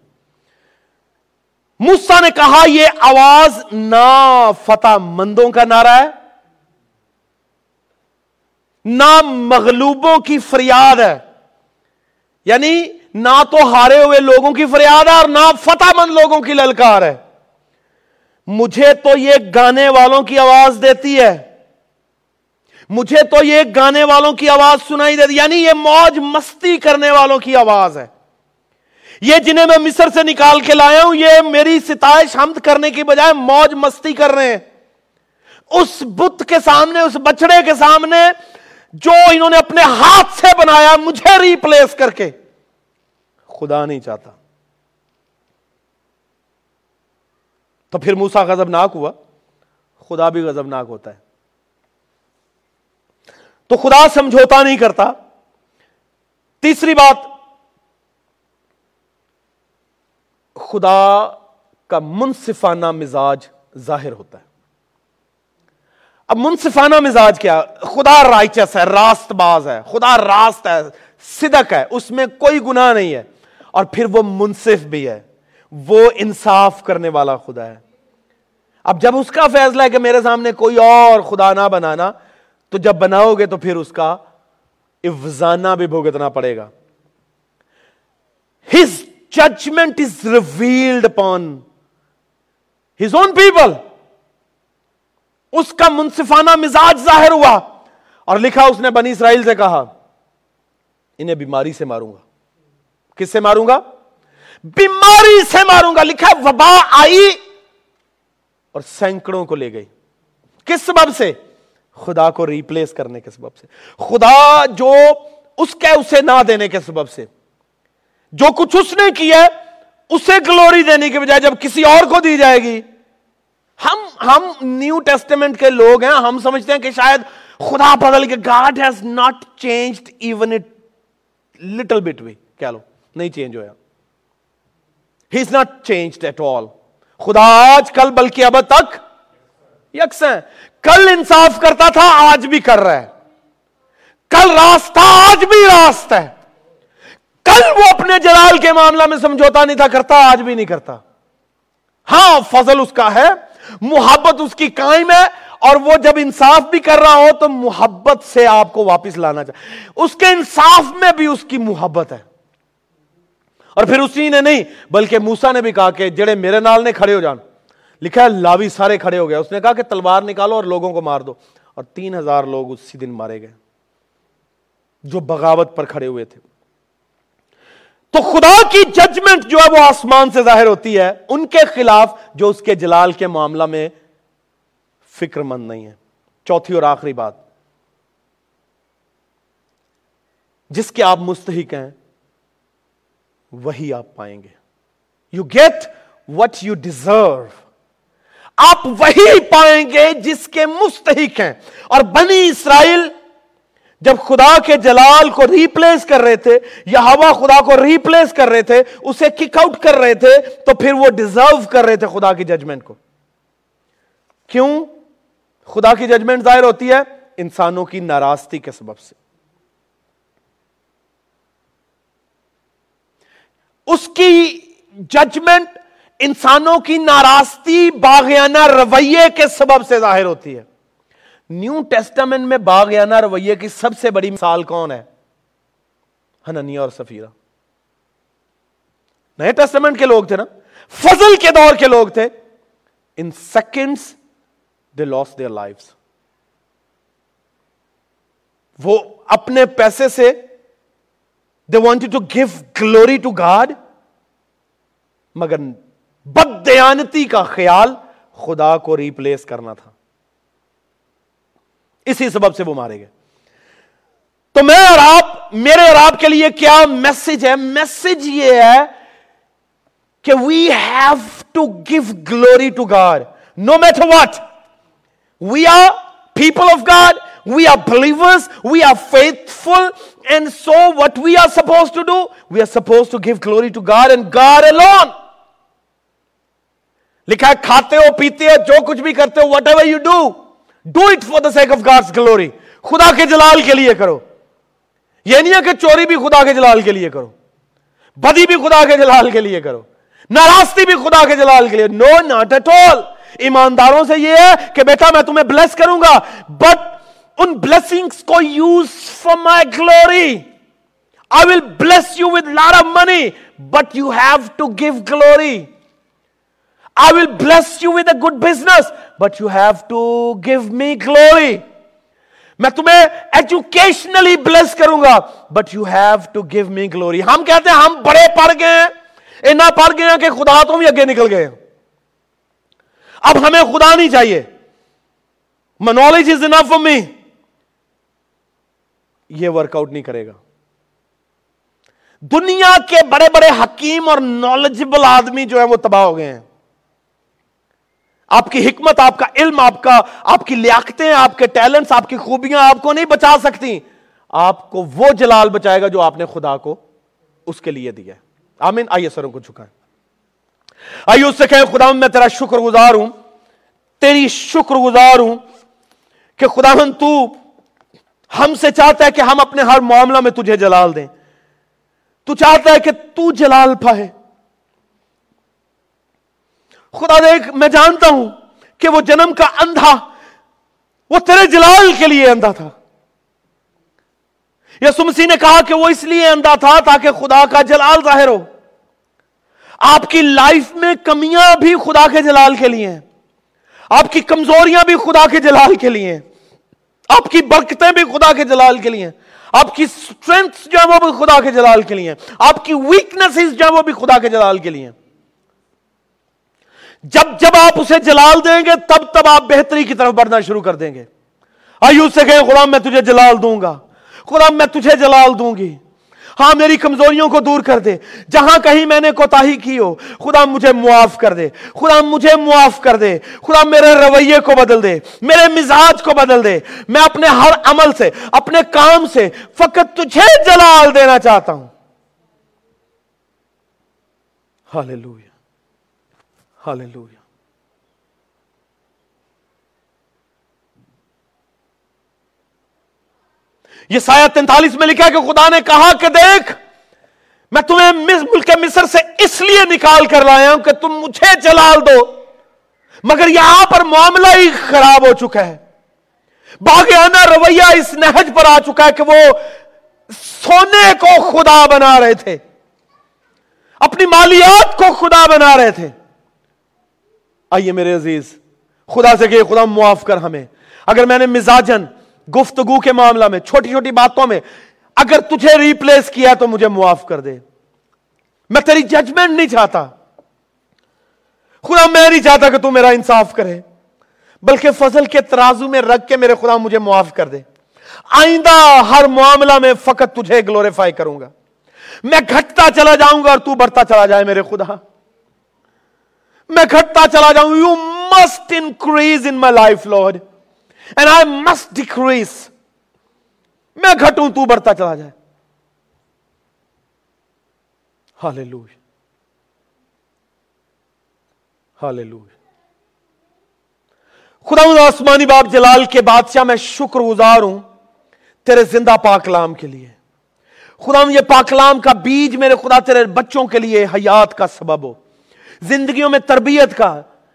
موسیٰ نے کہا یہ آواز نہ فتح مندوں کا نعرہ ہے، نہ مغلوبوں کی فریاد ہے۔ یعنی نہ تو ہارے ہوئے لوگوں کی فریاد ہے اور نہ فتح مند لوگوں کی للکار ہے، مجھے تو یہ گانے والوں کی آواز دیتی ہے، مجھے تو یہ گانے والوں کی آواز سنائی دیتی، یعنی یہ موج مستی کرنے والوں کی آواز ہے۔ یہ جنہیں میں مصر سے نکال کے لایا ہوں یہ میری ستائش حمد کرنے کی بجائے موج مستی کر رہے ہیں اس بت کے سامنے، اس بچڑے کے سامنے جو انہوں نے اپنے ہاتھ سے بنایا مجھے ریپلیس کر کے۔ خدا نہیں چاہتا۔ تو پھر موسیٰ غضبناک ہوا، خدا بھی غضبناک ہوتا ہے۔ تو خدا سمجھوتا نہیں کرتا۔ تیسری بات، خدا کا منصفانہ مزاج ظاہر ہوتا ہے. اب منصفانہ مزاج کیا؟ خدا رائچس ہے، راست باز ہے، خدا راست ہے، صدق ہے، اس میں کوئی گناہ نہیں ہے، اور پھر وہ منصف بھی ہے، وہ انصاف کرنے والا خدا ہے. اب جب اس کا فیصلہ ہے کہ میرے سامنے کوئی اور خدا نہ بنانا، تو جب بناؤ گے تو پھر اس کا افزانہ بھی بھگتنا پڑے گا. His judgment is revealed upon his own people. اس کا منصفانہ مزاج ظاہر ہوا، اور لکھا اس نے بنی اسرائیل سے کہا انہیں بیماری سے ماروں گا. کس سے ماروں گا؟ بیماری سے ماروں گا. لکھا وبا آئی اور سینکڑوں کو لے گئی. کس سبب سے؟ خدا کو ریپلیس کرنے کے سبب سے. خدا جو اس کے اسے نہ دینے کے سبب سے. جو کچھ اس نے کیا اسے گلوری دینے کے بجائے جب کسی اور کو دی جائے گی. ہم ہم نیو ٹیسٹمنٹ کے لوگ ہیں، ہم سمجھتے ہیں کہ شاید خدا بدل کے God has not changed even a little bit بھی. کیا لو نہیں چینج ہوا. He is not changed at all. خدا آج کل بلکہ اب تک یکساں ہے. کل انصاف کرتا تھا، آج بھی کر رہا ہے. کل راست تھا، آج بھی راست ہے. کل وہ اپنے جلال کے معاملہ میں سمجھوتا نہیں تھا کرتا، آج بھی نہیں کرتا. ہاں فضل اس کا ہے، محبت اس کی قائم ہے، اور وہ جب انصاف بھی کر رہا ہو تو محبت سے آپ کو واپس لانا چاہے. اس کے انصاف میں بھی اس کی محبت ہے. اور پھر اسی نے نہیں بلکہ موسیٰ نے بھی کہا کہ جڑے میرے نال نے کھڑے ہو جان. لکھا ہے لاوی سارے کھڑے ہو گئے. اس نے کہا کہ تلوار نکالو اور لوگوں کو مار دو، اور تین ہزار لوگ اسی دن مارے گئے جو بغاوت پر کھڑے ہوئے تھے. تو خدا کی ججمنٹ جو ہے وہ آسمان سے ظاہر ہوتی ہے ان کے خلاف جو اس کے جلال کے معاملہ میں فکر مند نہیں ہے. چوتھی اور آخری بات جس کے آپ مستحق ہیں وہی آپ پائیں گے. You get what you deserve. آپ وہی پائیں گے جس کے مستحق ہیں. اور بنی اسرائیل جب خدا کے جلال کو ریپلیس کر رہے تھے، یہوہ خدا کو ریپلیس کر رہے تھے، اسے کک آؤٹ کر رہے تھے، تو پھر وہ ڈیزرو کر رہے تھے خدا کی ججمنٹ کو. کیوں خدا کی ججمنٹ ظاہر ہوتی ہے؟ انسانوں کی ناراضگی کے سبب سے. اس کی ججمنٹ انسانوں کی ناراضگی باغیانہ رویے کے سبب سے ظاہر ہوتی ہے. نیو ٹیسٹامنٹ میں باغیانہ رویے کی سب سے بڑی مثال کون ہے؟ حنانیہ اور سفیرہ. نئے ٹیسٹامنٹ کے لوگ تھے نا، فضل کے دور کے لوگ تھے. In seconds they lost their lives. وہ اپنے پیسے سے they wanted to give glory to God، مگر بددیانتی کا خیال خدا کو ریپلیس کرنا تھا. اسی سبب سے وہ مارے گئے. تو میں اور آپ، میرے اور آپ کے لیے کیا میسج ہے؟ میسج یہ ہے کہ we have to give glory to God no matter what. We are people of God. We are believers, we are faithful, and so what we are supposed to do? We are supposed to give glory to God and God alone. لکھا ہے کھاتے ہو پیتے ہو جو کچھ بھی کرتے ہو whatever you do, do it for the sake of God's glory. خدا کے جلال کے لیے کرو. یہ نہیں ہے کہ چوری بھی خدا کے جلال کے لیے کرو، بدی بھی خدا کے جلال کے لیے کرو، ناراضگی بھی خدا کے جلال کے لیے. No, not at all. ایمانداروں سے یہ ہے کہ بیٹا میں تمہیں بلیس کروں گا، بٹ ان بلیسنگز کو use for my glory. I will bless you with lot of money, but you have to give glory. I will bless you with a good business, but you have to give me glory. میں تمہیں ایجوکیشنلی بلیس کروں گا, but you have to give me glory. ہم کہتے ہیں ہم بڑے پڑھ گئے ہیں, اتنا پڑھ گئے ہیں کہ خدا تو بھی آگے نکل گئے, اب ہمیں خدا نہیں چاہیے, knowledge is enough for me. یہ ورک آؤٹ نہیں کرے گا. دنیا کے بڑے بڑے حکیم اور نالجبل آدمی جو ہیں وہ تباہ ہو گئے ہیں. آپ کی حکمت, آپ کا علم, آپ کا آپ کی لیاقتیں, آپ کے ٹیلنٹس, آپ کی خوبیاں آپ کو نہیں بچا سکتی. آپ کو وہ جلال بچائے گا جو آپ نے خدا کو اس کے لیے دیا ہے. آمین. آئیے سروں کو جھکائیں. آئیے اس سے کہیں خداوند میں تیرا شکر گزار ہوں، تیری شکر گزار ہوں کہ خداوند تو ہم سے چاہتا ہے کہ ہم اپنے ہر معاملہ میں تجھے جلال دیں، تو چاہتا ہے کہ تو جلال پائے۔ خدا دیکھ، میں جانتا ہوں کہ وہ جنم کا اندھا وہ تیرے جلال کے لیے اندھا تھا۔ یسوع مسیح نے کہا کہ وہ اس لیے اندھا تھا تاکہ خدا کا جلال ظاہر ہو۔ آپ کی لائف میں کمیاں بھی خدا کے جلال کے لیے ہیں، آپ کی کمزوریاں بھی خدا کے جلال کے لیے ہیں، آپ کی برکتیں بھی خدا کے جلال کے لیے ہیں، آپ کی سٹرینتھ جو ہے وہ بھی خدا کے جلال کے لیے ہیں، آپ کی ویکنسز جو ہے وہ بھی خدا کے جلال کے لیے ہیں۔ جب جب آپ اسے جلال دیں گے تب تب آپ بہتری کی طرف بڑھنا شروع کر دیں گے۔ آئیے اس سے کہیں خدا میں تجھے جلال دوں گا، خدا میں تجھے جلال دوں گی۔ ہاں میری کمزوریوں کو دور کر دے، جہاں کہیں میں نے کوتاہی کی ہو خدا مجھے معاف کر دے، خدا مجھے معاف کر دے، خدا میرے رویے کو بدل دے، میرے مزاج کو بدل دے۔ میں اپنے ہر عمل سے، اپنے کام سے فقط تجھے جلال دینا چاہتا ہوں۔ ہاللیلویا، ہاللیلویا۔ یہ سایہ تینتالیس میں لکھا کہ خدا نے کہا کہ دیکھ میں تمہیں ملک مصر سے اس لیے نکال کر لایا ہوں کہ تم مجھے جلال دو، مگر یہاں پر معاملہ ہی خراب ہو چکا ہے۔ باغیانہ رویہ اس نہج پر آ چکا ہے کہ وہ سونے کو خدا بنا رہے تھے، اپنی مالیات کو خدا بنا رہے تھے۔ آئیے میرے عزیز خدا سے کہ خدا معاف کر ہمیں، اگر میں نے مزاجن گفتگو کے معاملہ میں چھوٹی چھوٹی باتوں میں اگر تجھے ریپلیس کیا تو مجھے معاف کر دے۔ میں تیری ججمنٹ نہیں چاہتا خدا، میں نہیں چاہتا کہ تو میرا انصاف کرے، بلکہ فضل کے ترازو میں رکھ کے میرے خدا مجھے معاف کر دے۔ آئندہ ہر معاملہ میں فقط تجھے گلوریفائی کروں گا، میں گھٹتا چلا جاؤں گا اور تو بڑھتا چلا جائے میرے خدا۔ میں گھٹتا چلا جاؤں، you must increase in my life lord and I must decrease. میں گھٹوں تو بڑھتا چلا جائے۔ ہاللیلویا، ہاللیلویا۔ خدا آسمانی باپ جلال کے بادشاہ، میں شکر گزار ہوں تیرے زندہ پاک کلام کے لیے۔ خدا یہ پاک کلام کا بیج میرے خدا تیرے بچوں کے لیے حیات کا سبب ہو، زندگیوں میں تربیت کا،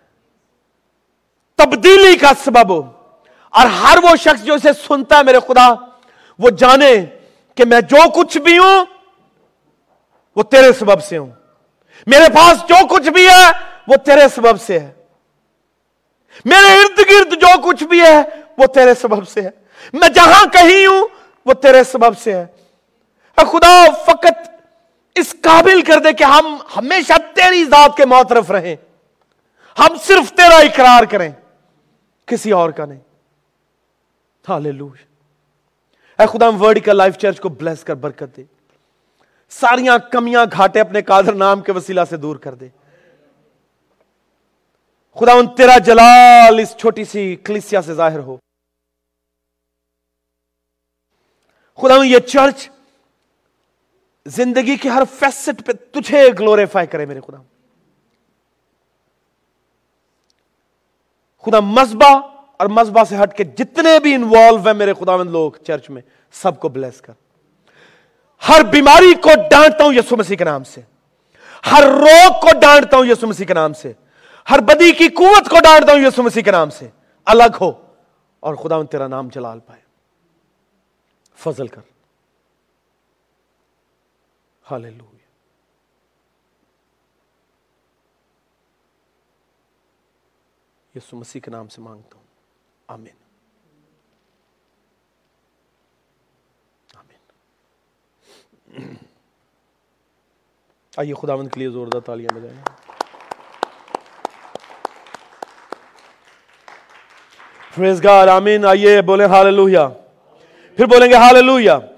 تبدیلی کا سبب ہو، اور ہر وہ شخص جو اسے سنتا ہے میرے خدا وہ جانے کہ میں جو کچھ بھی ہوں وہ تیرے سبب سے ہوں، میرے پاس جو کچھ بھی ہے وہ تیرے سبب سے ہے، میرے ارد گرد جو کچھ بھی ہے وہ تیرے سبب سے ہے، میں جہاں کہیں ہوں وہ تیرے سبب سے ہے۔ اے خدا فقط اس قابل کر دے کہ ہم ہمیشہ تیری ذات کے معترف رہیں، ہم صرف تیرا اقرار کریں، کسی اور کا نہیں۔ ہاللیلویا۔ اے خدا ہم ورڈیکل لائف چرچ کو بلیس کر برکت دے، ساریاں کمیاں گھاٹے اپنے قادر نام کے وسیلہ سے دور کر دے۔ خدا ان تیرا جلال اس چھوٹی سی کلیسیا سے ظاہر ہو۔ خدا یہ چرچ زندگی کے ہر فیسٹ پہ تجھے گلوریفائی کرے میرے خدا۔ خدا مذبح اور مذبح سے ہٹ کے جتنے بھی انوالو ہیں میرے خداوند لوگ چرچ میں، سب کو بلیس کر۔ ہر بیماری کو ڈانٹتا ہوں یسوع مسیح کے نام سے، ہر روگ کو ڈانٹتا ہوں یسوع مسیح کے نام سے، ہر بدی کی قوت کو ڈانٹتا ہوں یسوع مسیح کے نام سے۔ الگ ہو اور خداوند تیرا نام جلال پائے، فضل کر۔ ہاللیلویا۔ یسوع مسیح کے نام سے مانگتا ہوں، آمین، آمین۔ آئیے خداوند کے لیے زوردار تالیاں بجائیں۔ پریز گاڈ، آمین۔ آئیے بولیں ہاللیلویا، پھر بولیں گے ہاللیلویا۔